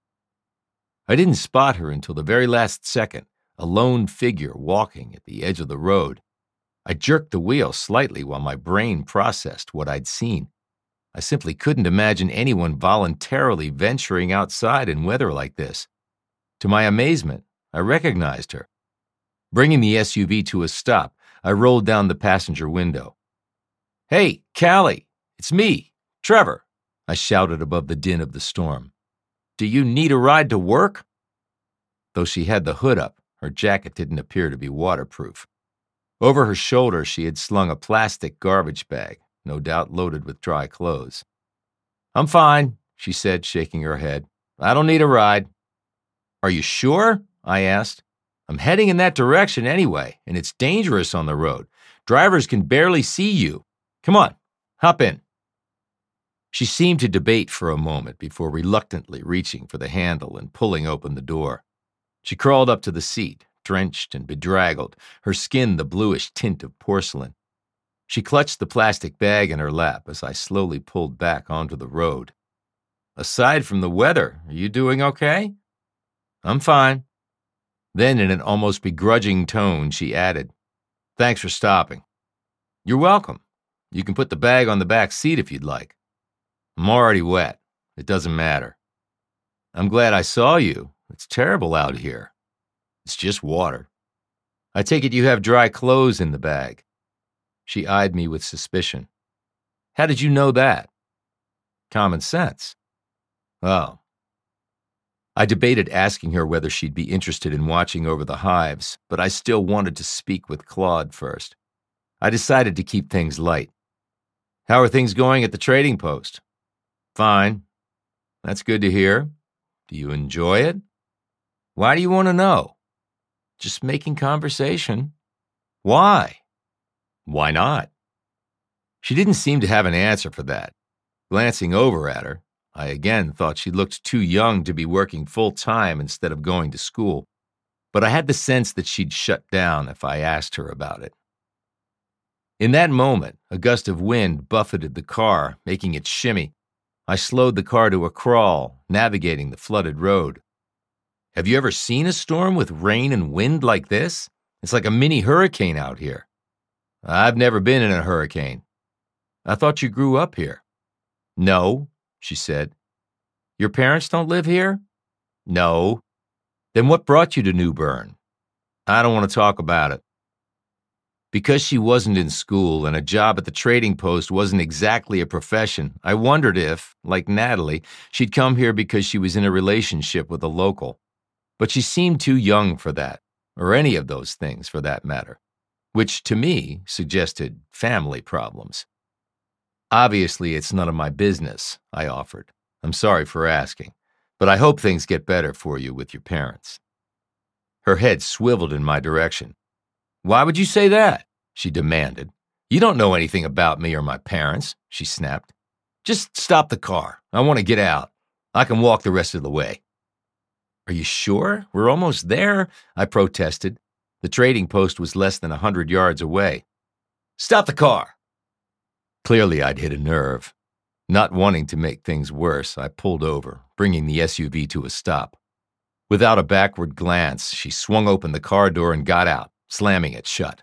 I didn't spot her until the very last second, a lone figure walking at the edge of the road. I jerked the wheel slightly while my brain processed what I'd seen. I simply couldn't imagine anyone voluntarily venturing outside in weather like this. To my amazement, I recognized her. Bringing the S U V to a stop, I rolled down the passenger window. "Hey, Callie, it's me, Trevor," I shouted above the din of the storm. "Do you need a ride to work?" Though she had the hood up, her jacket didn't appear to be waterproof. Over her shoulder, she had slung a plastic garbage bag, no doubt loaded with dry clothes. "I'm fine," she said, shaking her head. "I don't need a ride." "Are you sure?" I asked. "I'm heading in that direction anyway, and it's dangerous on the road. Drivers can barely see you. Come on, hop in." She seemed to debate for a moment before reluctantly reaching for the handle and pulling open the door. She crawled up to the seat, drenched and bedraggled, her skin the bluish tint of porcelain. She clutched the plastic bag in her lap as I slowly pulled back onto the road. "Aside from the weather, are you doing okay?" "I'm fine." Then, in an almost begrudging tone, she added, "Thanks for stopping." "You're welcome. You can put the bag on the back seat if you'd like." "I'm already wet. It doesn't matter." "I'm glad I saw you. It's terrible out here." "It's just water." "I take it you have dry clothes in the bag." She eyed me with suspicion. "How did you know that?" "Common sense." "Oh." I debated asking her whether she'd be interested in watching over the hives, but I still wanted to speak with Claude first. I decided to keep things light. "How are things going at the trading post?" "Fine." "That's good to hear. Do you enjoy it?" "Why do you want to know?" "Just making conversation." "Why?" "Why not?" She didn't seem to have an answer for that. Glancing over at her, I again thought she looked too young to be working full-time instead of going to school, but I had the sense that she'd shut down if I asked her about it. In that moment, a gust of wind buffeted the car, making it shimmy. I slowed the car to a crawl, navigating the flooded road. "Have you ever seen a storm with rain and wind like this? It's like a mini hurricane out here." "I've never been in a hurricane." "I thought you grew up here." "No," she said. "Your parents don't live here?" "No." "Then what brought you to New Bern?" "I don't want to talk about it." Because she wasn't in school and a job at the trading post wasn't exactly a profession, I wondered if, like Natalie, she'd come here because she was in a relationship with a local. But she seemed too young for that, or any of those things for that matter, which to me suggested family problems. "Obviously, it's none of my business," I offered. "I'm sorry for asking, but I hope things get better for you with your parents." Her head swiveled in my direction. "Why would you say that?" she demanded. "You don't know anything about me or my parents," she snapped. "Just stop the car. I want to get out. I can walk the rest of the way." "Are you sure? We're almost there," I protested. The trading post was less than a hundred yards away. "Stop the car." Clearly, I'd hit a nerve. Not wanting to make things worse, I pulled over, bringing the S U V to a stop. Without a backward glance, she swung open the car door and got out, slamming it shut.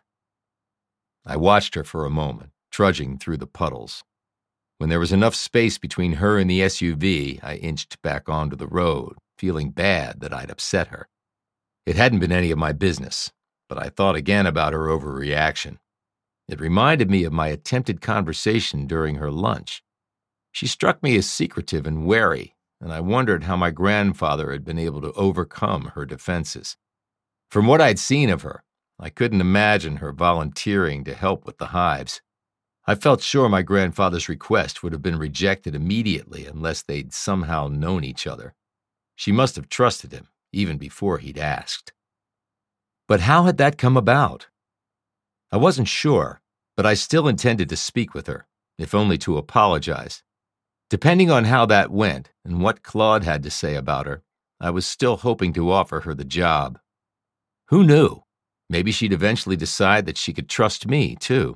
I watched her for a moment, trudging through the puddles. When there was enough space between her and the S U V, I inched back onto the road, feeling bad that I'd upset her. It hadn't been any of my business, but I thought again about her overreaction. It reminded me of my attempted conversation during her lunch. She struck me as secretive and wary, and I wondered how my grandfather had been able to overcome her defenses. From what I'd seen of her, I couldn't imagine her volunteering to help with the hives. I felt sure my grandfather's request would have been rejected immediately unless they'd somehow known each other. She must have trusted him, even before he'd asked. But how had that come about? I wasn't sure, but I still intended to speak with her, if only to apologize. Depending on how that went and what Claude had to say about her, I was still hoping to offer her the job. Who knew? Maybe she'd eventually decide that she could trust me, too.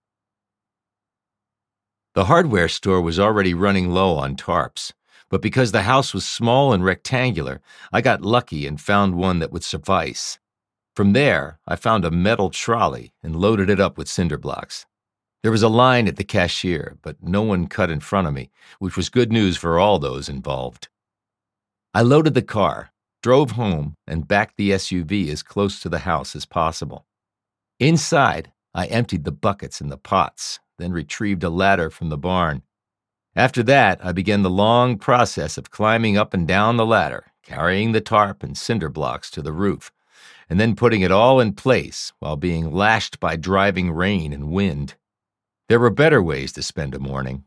The hardware store was already running low on tarps, but because the house was small and rectangular, I got lucky and found one that would suffice. From there, I found a metal trolley and loaded it up with cinder blocks. There was a line at the cashier, but no one cut in front of me, which was good news for all those involved. I loaded the car, drove home, and backed the S U V as close to the house as possible. Inside, I emptied the buckets and the pots, then retrieved a ladder from the barn. After that, I began the long process of climbing up and down the ladder, carrying the tarp and cinder blocks to the roof, and then putting it all in place while being lashed by driving rain and wind. There were better ways to spend a morning.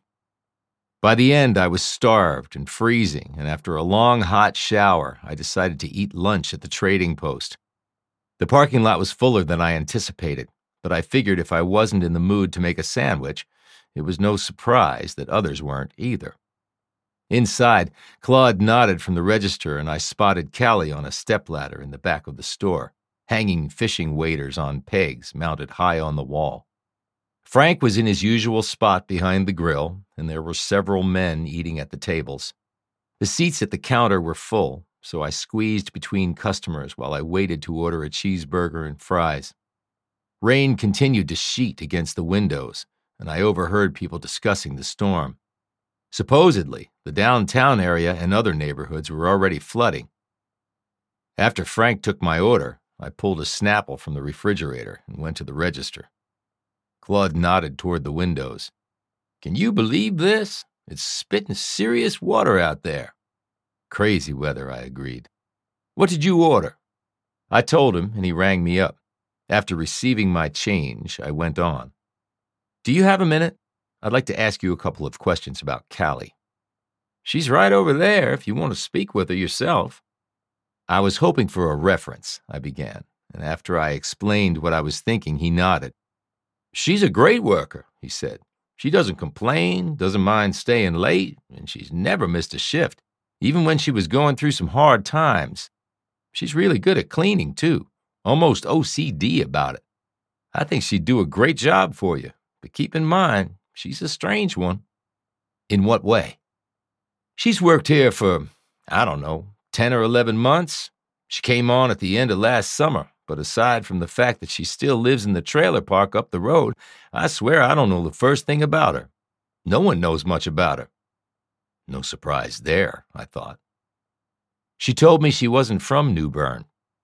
By the end, I was starved and freezing, and after a long, hot shower, I decided to eat lunch at the trading post. The parking lot was fuller than I anticipated, but I figured if I wasn't in the mood to make a sandwich, it was no surprise that others weren't either. Inside, Claude nodded from the register, and I spotted Callie on a stepladder in the back of the store, hanging fishing waders on pegs mounted high on the wall. Frank was in his usual spot behind the grill, and there were several men eating at the tables. The seats at the counter were full, so I squeezed between customers while I waited to order a cheeseburger and fries. Rain continued to sheet against the windows, and I overheard people discussing the storm. Supposedly, the downtown area and other neighborhoods were already flooding. After Frank took my order, I pulled a Snapple from the refrigerator and went to the register. Claude nodded toward the windows. "Can you believe this? It's spitting serious water out there." "Crazy weather," I agreed. "What did you order?" I told him, and he rang me up. After receiving my change, I went on. "Do you have a minute? I'd like to ask you a couple of questions about Callie." "She's right over there if you want to speak with her yourself." "I was hoping for a reference," I began, and after I explained what I was thinking, he nodded. "She's a great worker," he said. "She doesn't complain, doesn't mind staying late, and she's never missed a shift, even when she was going through some hard times. She's really good at cleaning, too, almost O C D about it. I think she'd do a great job for you, but keep in mind, she's a strange one." "In what way?" "She's worked here for, I don't know, ten or eleven months. She came on at the end of last summer, but aside from the fact that she still lives in the trailer park up the road, I swear I don't know the first thing about her. No one knows much about her." No surprise there, I thought. "She told me she wasn't from New Bern."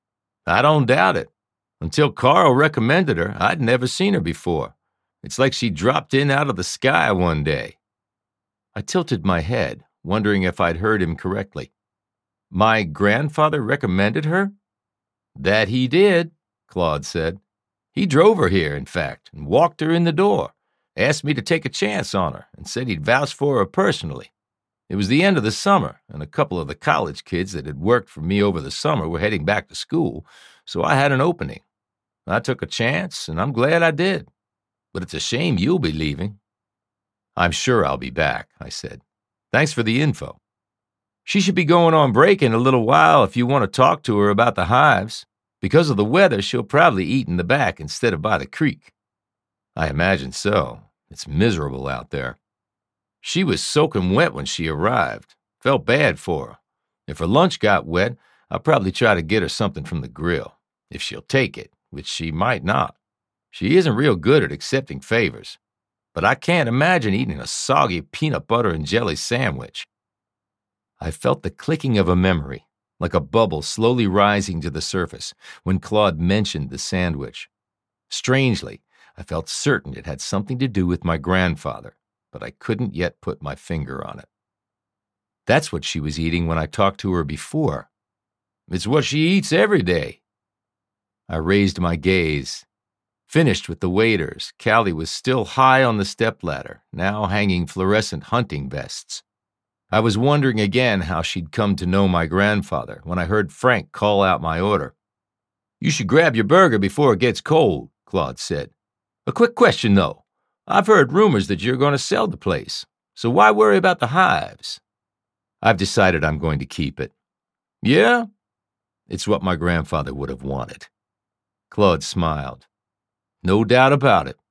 "I don't doubt it. Until Carl recommended her, I'd never seen her before. It's like she dropped in out of the sky one day." I tilted my head, wondering if I'd heard him correctly. "My grandfather recommended her?" "That he did," Claude said. "He drove her here, in fact, and walked her in the door, asked me to take a chance on her, and said he'd vouch for her personally. It was the end of the summer, and a couple of the college kids that had worked for me over the summer were heading back to school, so I had an opening. I took a chance, and I'm glad I did. But it's a shame you'll be leaving." "I'm sure I'll be back," I said. "Thanks for the info." "She should be going on break in a little while if you want to talk to her about the hives. Because of the weather, she'll probably eat in the back instead of by the creek." "I imagine so. It's miserable out there." "She was soaking wet when she arrived. Felt bad for her. If her lunch got wet, I'll probably try to get her something from the grill, if she'll take it, which she might not. She isn't real good at accepting favors. But I can't imagine eating a soggy peanut butter and jelly sandwich." I felt the clicking of a memory, like a bubble slowly rising to the surface, when Claude mentioned the sandwich. Strangely, I felt certain it had something to do with my grandfather, but I couldn't yet put my finger on it. "That's what she was eating when I talked to her before." "It's what she eats every day." I raised my gaze. Finished with the waiters, Callie was still high on the stepladder, now hanging fluorescent hunting vests. I was wondering again how she'd come to know my grandfather when I heard Frank call out my order. "You should grab your burger before it gets cold," Claude said. "A quick question, though. I've heard rumors that you're going to sell the place, so why worry about the hives?" "I've decided I'm going to keep it." "Yeah?" "It's what my grandfather would have wanted." Claude smiled. "No doubt about it."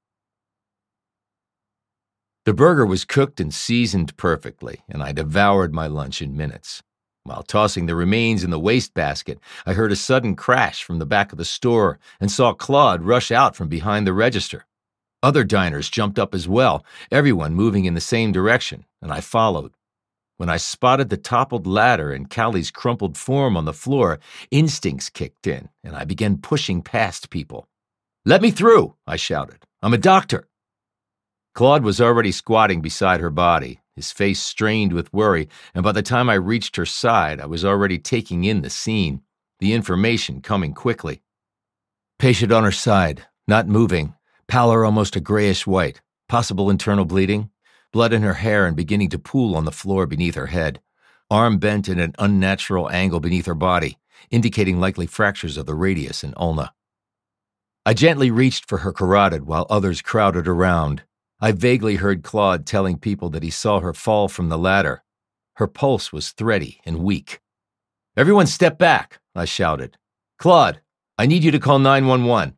The burger was cooked and seasoned perfectly, and I devoured my lunch in minutes. While tossing the remains in the wastebasket, I heard a sudden crash from the back of the store and saw Claude rush out from behind the register. Other diners jumped up as well, everyone moving in the same direction, and I followed. When I spotted the toppled ladder and Callie's crumpled form on the floor, instincts kicked in, and I began pushing past people. "Let me through," I shouted. "I'm a doctor." Claude was already squatting beside her body, his face strained with worry, and by the time I reached her side, I was already taking in the scene, the information coming quickly. Patient on her side, not moving, pallor almost a grayish white, possible internal bleeding, blood in her hair and beginning to pool on the floor beneath her head, arm bent in an unnatural angle beneath her body, indicating likely fractures of the radius and ulna. I gently reached for her carotid while others crowded around. I vaguely heard Claude telling people that he saw her fall from the ladder. Her pulse was thready and weak. "Everyone step back," I shouted. "Claude, I need you to call nine one one.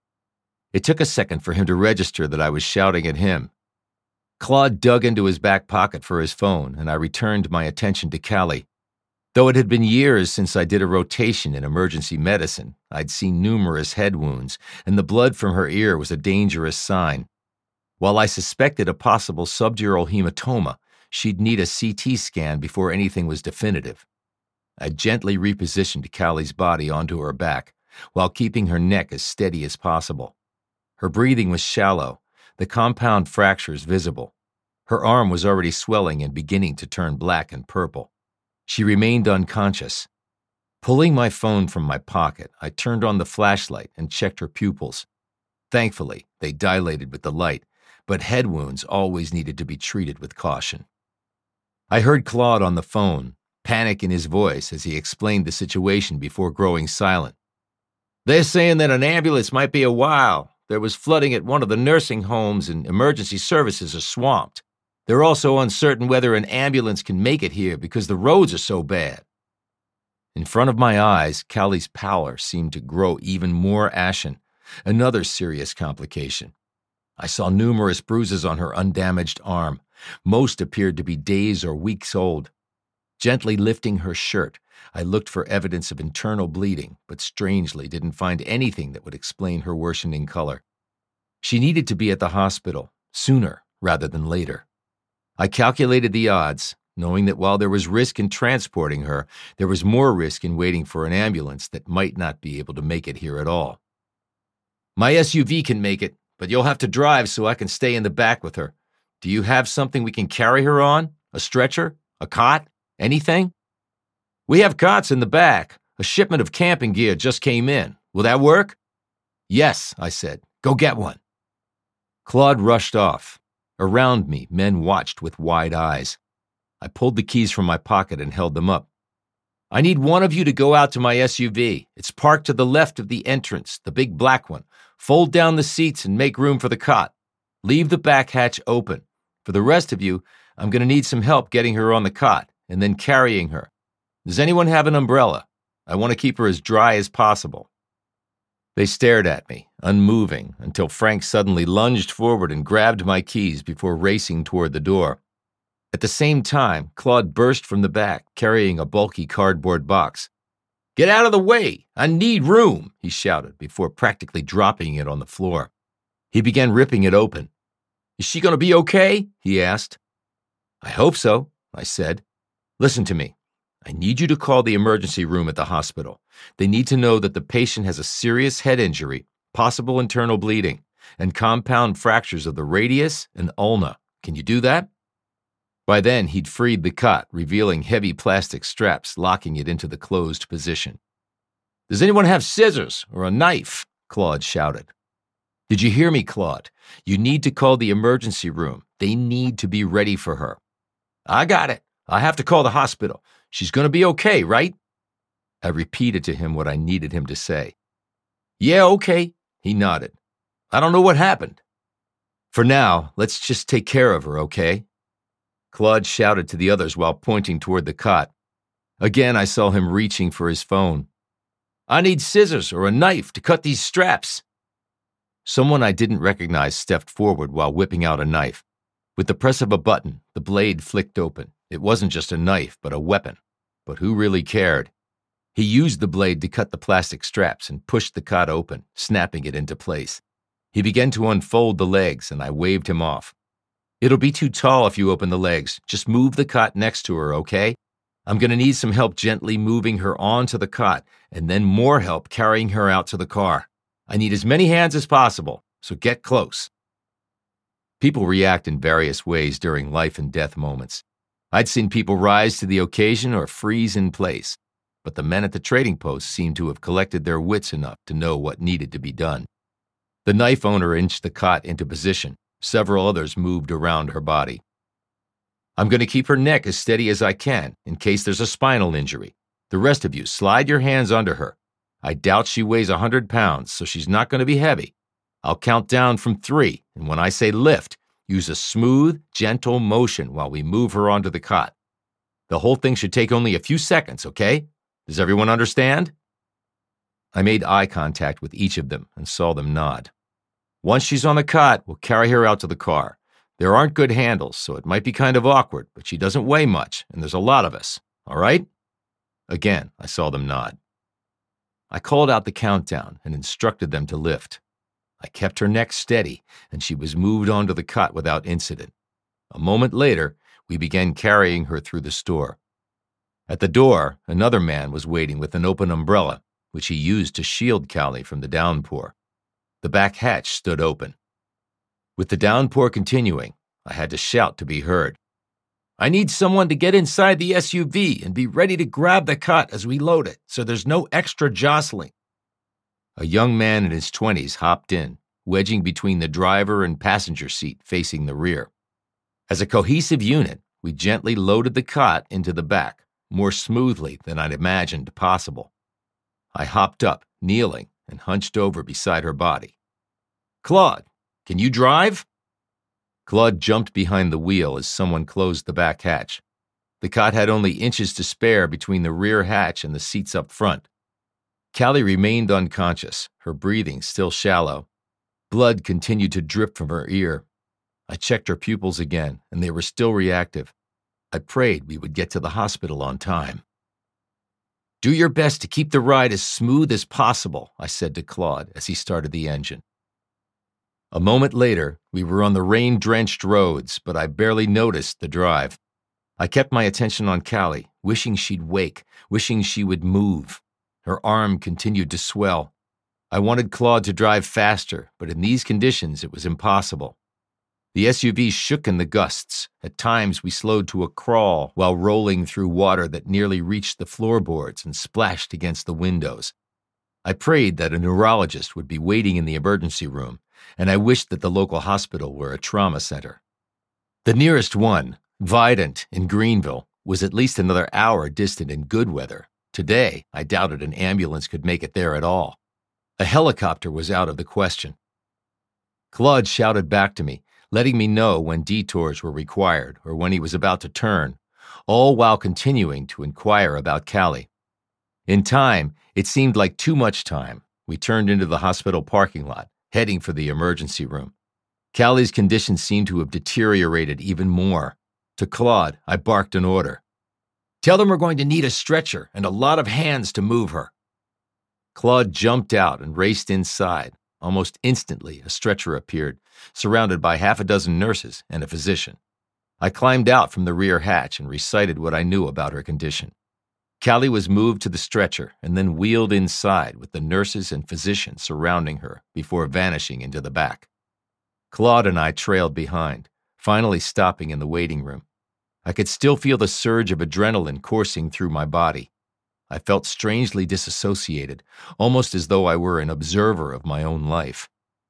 It took a second for him to register that I was shouting at him. Claude dug into his back pocket for his phone, and I returned my attention to Callie. Though it had been years since I did a rotation in emergency medicine, I'd seen numerous head wounds, and the blood from her ear was a dangerous sign. While I suspected a possible subdural hematoma, she'd need a C T scan before anything was definitive. I gently repositioned Callie's body onto her back, while keeping her neck as steady as possible. Her breathing was shallow, the compound fractures visible. Her arm was already swelling and beginning to turn black and purple. She remained unconscious. Pulling my phone from my pocket, I turned on the flashlight and checked her pupils. Thankfully, they dilated with the light, but head wounds always needed to be treated with caution. I heard Claude on the phone, panic in his voice as he explained the situation before growing silent. "They're saying that an ambulance might be a while. There was flooding at one of the nursing homes and emergency services are swamped. They're also uncertain whether an ambulance can make it here because the roads are so bad." In front of my eyes, Callie's pallor seemed to grow even more ashen, another serious complication. I saw numerous bruises on her undamaged arm. Most appeared to be days or weeks old. Gently lifting her shirt, I looked for evidence of internal bleeding, but strangely didn't find anything that would explain her worsening color. She needed to be at the hospital, sooner rather than later. I calculated the odds, knowing that while there was risk in transporting her, there was more risk in waiting for an ambulance that might not be able to make it here at all. "My S U V can make it, but you'll have to drive so I can stay in the back with her. Do you have something we can carry her on? A stretcher? A cot? Anything?" "We have cots in the back. A shipment of camping gear just came in. Will that work?" "Yes," I said. "Go get one." Claude rushed off. Around me, men watched with wide eyes. I pulled the keys from my pocket and held them up. "I need one of you to go out to my S U V. It's parked to the left of the entrance, the big black one. Fold down the seats and make room for the cot. Leave the back hatch open. For the rest of you, I'm going to need some help getting her on the cot and then carrying her. Does anyone have an umbrella? I want to keep her as dry as possible." They stared at me, unmoving, until Frank suddenly lunged forward and grabbed my keys before racing toward the door. At the same time, Claude burst from the back, carrying a bulky cardboard box. "Get out of the way! I need room!" he shouted before practically dropping it on the floor. He began ripping it open. "Is she going to be okay?" he asked. "I hope so," I said. "Listen to me. I need you to call the emergency room at the hospital. They need to know that the patient has a serious head injury, possible internal bleeding, and compound fractures of the radius and ulna. Can you do that?" By then, he'd freed the cot, revealing heavy plastic straps, locking it into the closed position. "Does anyone have scissors or a knife?" Claude shouted. "Did you hear me, Claude? You need to call the emergency room. They need to be ready for her." "I got it. I have to call the hospital. She's going to be okay, right?" I repeated to him what I needed him to say. "Yeah, okay," he nodded. "I don't know what happened." "For now, let's just take care of her, okay?" Claude shouted to the others while pointing toward the cot. Again, I saw him reaching for his phone. "I need scissors or a knife to cut these straps." Someone I didn't recognize stepped forward while whipping out a knife. With the press of a button, the blade flicked open. It wasn't just a knife, but a weapon. But who really cared? He used the blade to cut the plastic straps and pushed the cot open, snapping it into place. He began to unfold the legs, and I waved him off. It'll be too tall if you open the legs. Just move the cot next to her, okay? I'm going to need some help gently moving her onto the cot, and then more help carrying her out to the car. I need as many hands as possible, so get close. People react in various ways during life and death moments. I'd seen people rise to the occasion or freeze in place, but the men at the trading post seemed to have collected their wits enough to know what needed to be done. The knife owner inched the cot into position. Several others moved around her body. I'm going to keep her neck as steady as I can in case there's a spinal injury. The rest of you, slide your hands under her. I doubt she weighs a hundred pounds, so she's not going to be heavy. I'll count down from three, and when I say lift, use a smooth, gentle motion while we move her onto the cot. The whole thing should take only a few seconds, okay? Does everyone understand? I made eye contact with each of them and saw them nod. Once she's on the cot, we'll carry her out to the car. There aren't good handles, so it might be kind of awkward, but she doesn't weigh much, and there's a lot of us, all right? Again, I saw them nod. I called out the countdown and instructed them to lift. I kept her neck steady, and she was moved onto the cot without incident. A moment later, we began carrying her through the store. At the door, another man was waiting with an open umbrella, which he used to shield Callie from the downpour. The back hatch stood open. With the downpour continuing, I had to shout to be heard. I need someone to get inside the S U V and be ready to grab the cot as we load it, so there's no extra jostling. A young man in his twenties hopped in, wedging between the driver and passenger seat facing the rear. As a cohesive unit, we gently loaded the cot into the back, more smoothly than I'd imagined possible. I hopped up, kneeling, and hunched over beside her body. Claude, can you drive? Claude jumped behind the wheel as someone closed the back hatch. The cot had only inches to spare between the rear hatch and the seats up front. Callie remained unconscious, her breathing still shallow. Blood continued to drip from her ear. I checked her pupils again, and they were still reactive. I prayed we would get to the hospital on time. Do your best to keep the ride as smooth as possible, I said to Claude as he started the engine. A moment later, we were on the rain-drenched roads, but I barely noticed the drive. I kept my attention on Callie, wishing she'd wake, wishing she would move. Her arm continued to swell. I wanted Claude to drive faster, but in these conditions it was impossible. The S U V shook in the gusts. At times we slowed to a crawl while rolling through water that nearly reached the floorboards and splashed against the windows. I prayed that a neurologist would be waiting in the emergency room, and I wished that the local hospital were a trauma center. The nearest one, Vidant in Greenville, was at least another hour distant in good weather. Today, I doubted an ambulance could make it there at all. A helicopter was out of the question. Claude shouted back to me, letting me know when detours were required or when he was about to turn, all while continuing to inquire about Callie. In time, it seemed like too much time. We turned into the hospital parking lot, heading for the emergency room. Callie's condition seemed to have deteriorated even more. To Claude, I barked an order. Tell them we're going to need a stretcher and a lot of hands to move her. Claude jumped out and raced inside. Almost instantly, a stretcher appeared, surrounded by half a dozen nurses and a physician. I climbed out from the rear hatch and recited what I knew about her condition. Callie was moved to the stretcher and then wheeled inside with the nurses and physician surrounding her before vanishing into the back. Claude and I trailed behind, finally stopping in the waiting room. I could still feel the surge of adrenaline coursing through my body. I felt strangely disassociated, almost as though I were an observer of my own life.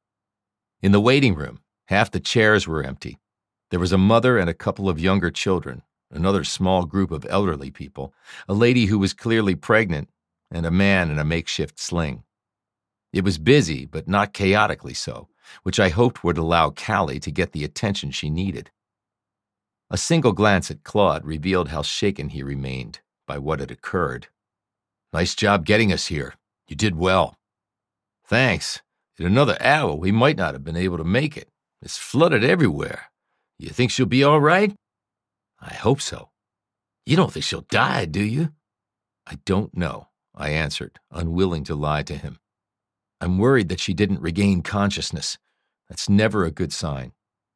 In the waiting room, half the chairs were empty. There was a mother and a couple of younger children, another small group of elderly people, a lady who was clearly pregnant, and a man in a makeshift sling. It was busy, but not chaotically so, which I hoped would allow Callie to get the attention she needed. A single glance at Claude revealed how shaken he remained by what had occurred. Nice job getting us here. You did well. Thanks. In another hour, we might not have been able to make it. It's flooded everywhere. You think she'll be all right? I hope so. You don't think she'll die, do you? I don't know, I answered, unwilling to lie to him. I'm worried that she didn't regain consciousness. That's never a good sign.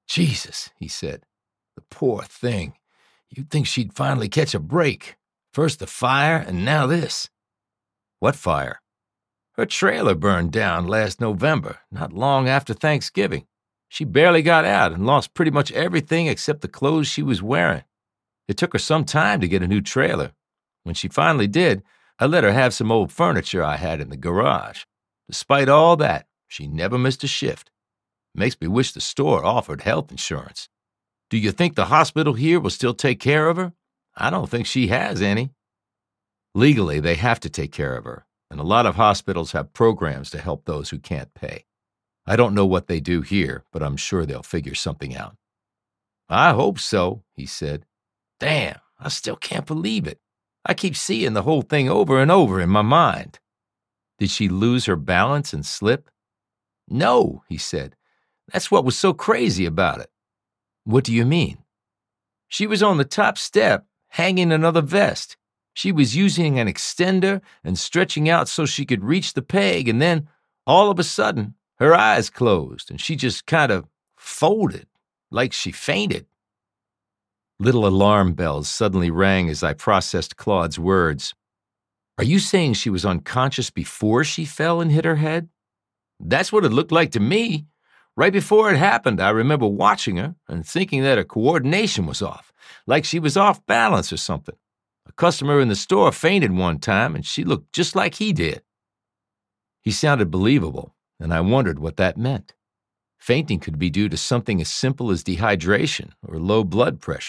Jesus, he said. The poor thing. You'd think she'd finally catch a break. First the fire, and now this. What fire? Her trailer burned down last November, not long after Thanksgiving. She barely got out and lost pretty much everything except the clothes she was wearing. It took her some time to get a new trailer. When she finally did, I let her have some old furniture I had in the garage. Despite all that, she never missed a shift. Makes me wish the store offered health insurance. Do you think the hospital here will still take care of her? I don't think she has any. Legally, they have to take care of her, and a lot of hospitals have programs to help those who can't pay. I don't know what they do here, but I'm sure they'll figure something out. I hope so, he said. Damn, I still can't believe it. I keep seeing the whole thing over and over in my mind. Did she lose her balance and slip? No, he said. That's what was so crazy about it. What do you mean? She was on the top step, hanging another vest. She was using an extender and stretching out so she could reach the peg, and then, all of a sudden, her eyes closed, and she just kind of folded, like she fainted. Little alarm bells suddenly rang as I processed Claude's words. Are you saying she was unconscious before she fell and hit her head? That's what it looked like to me. Right before it happened, I remember watching her and thinking that her coordination was off, like she was off balance or something. A customer in the store fainted one time, and she looked just like he did. He sounded believable, and I wondered what that meant. Fainting could be due to something as simple as dehydration or low blood pressure.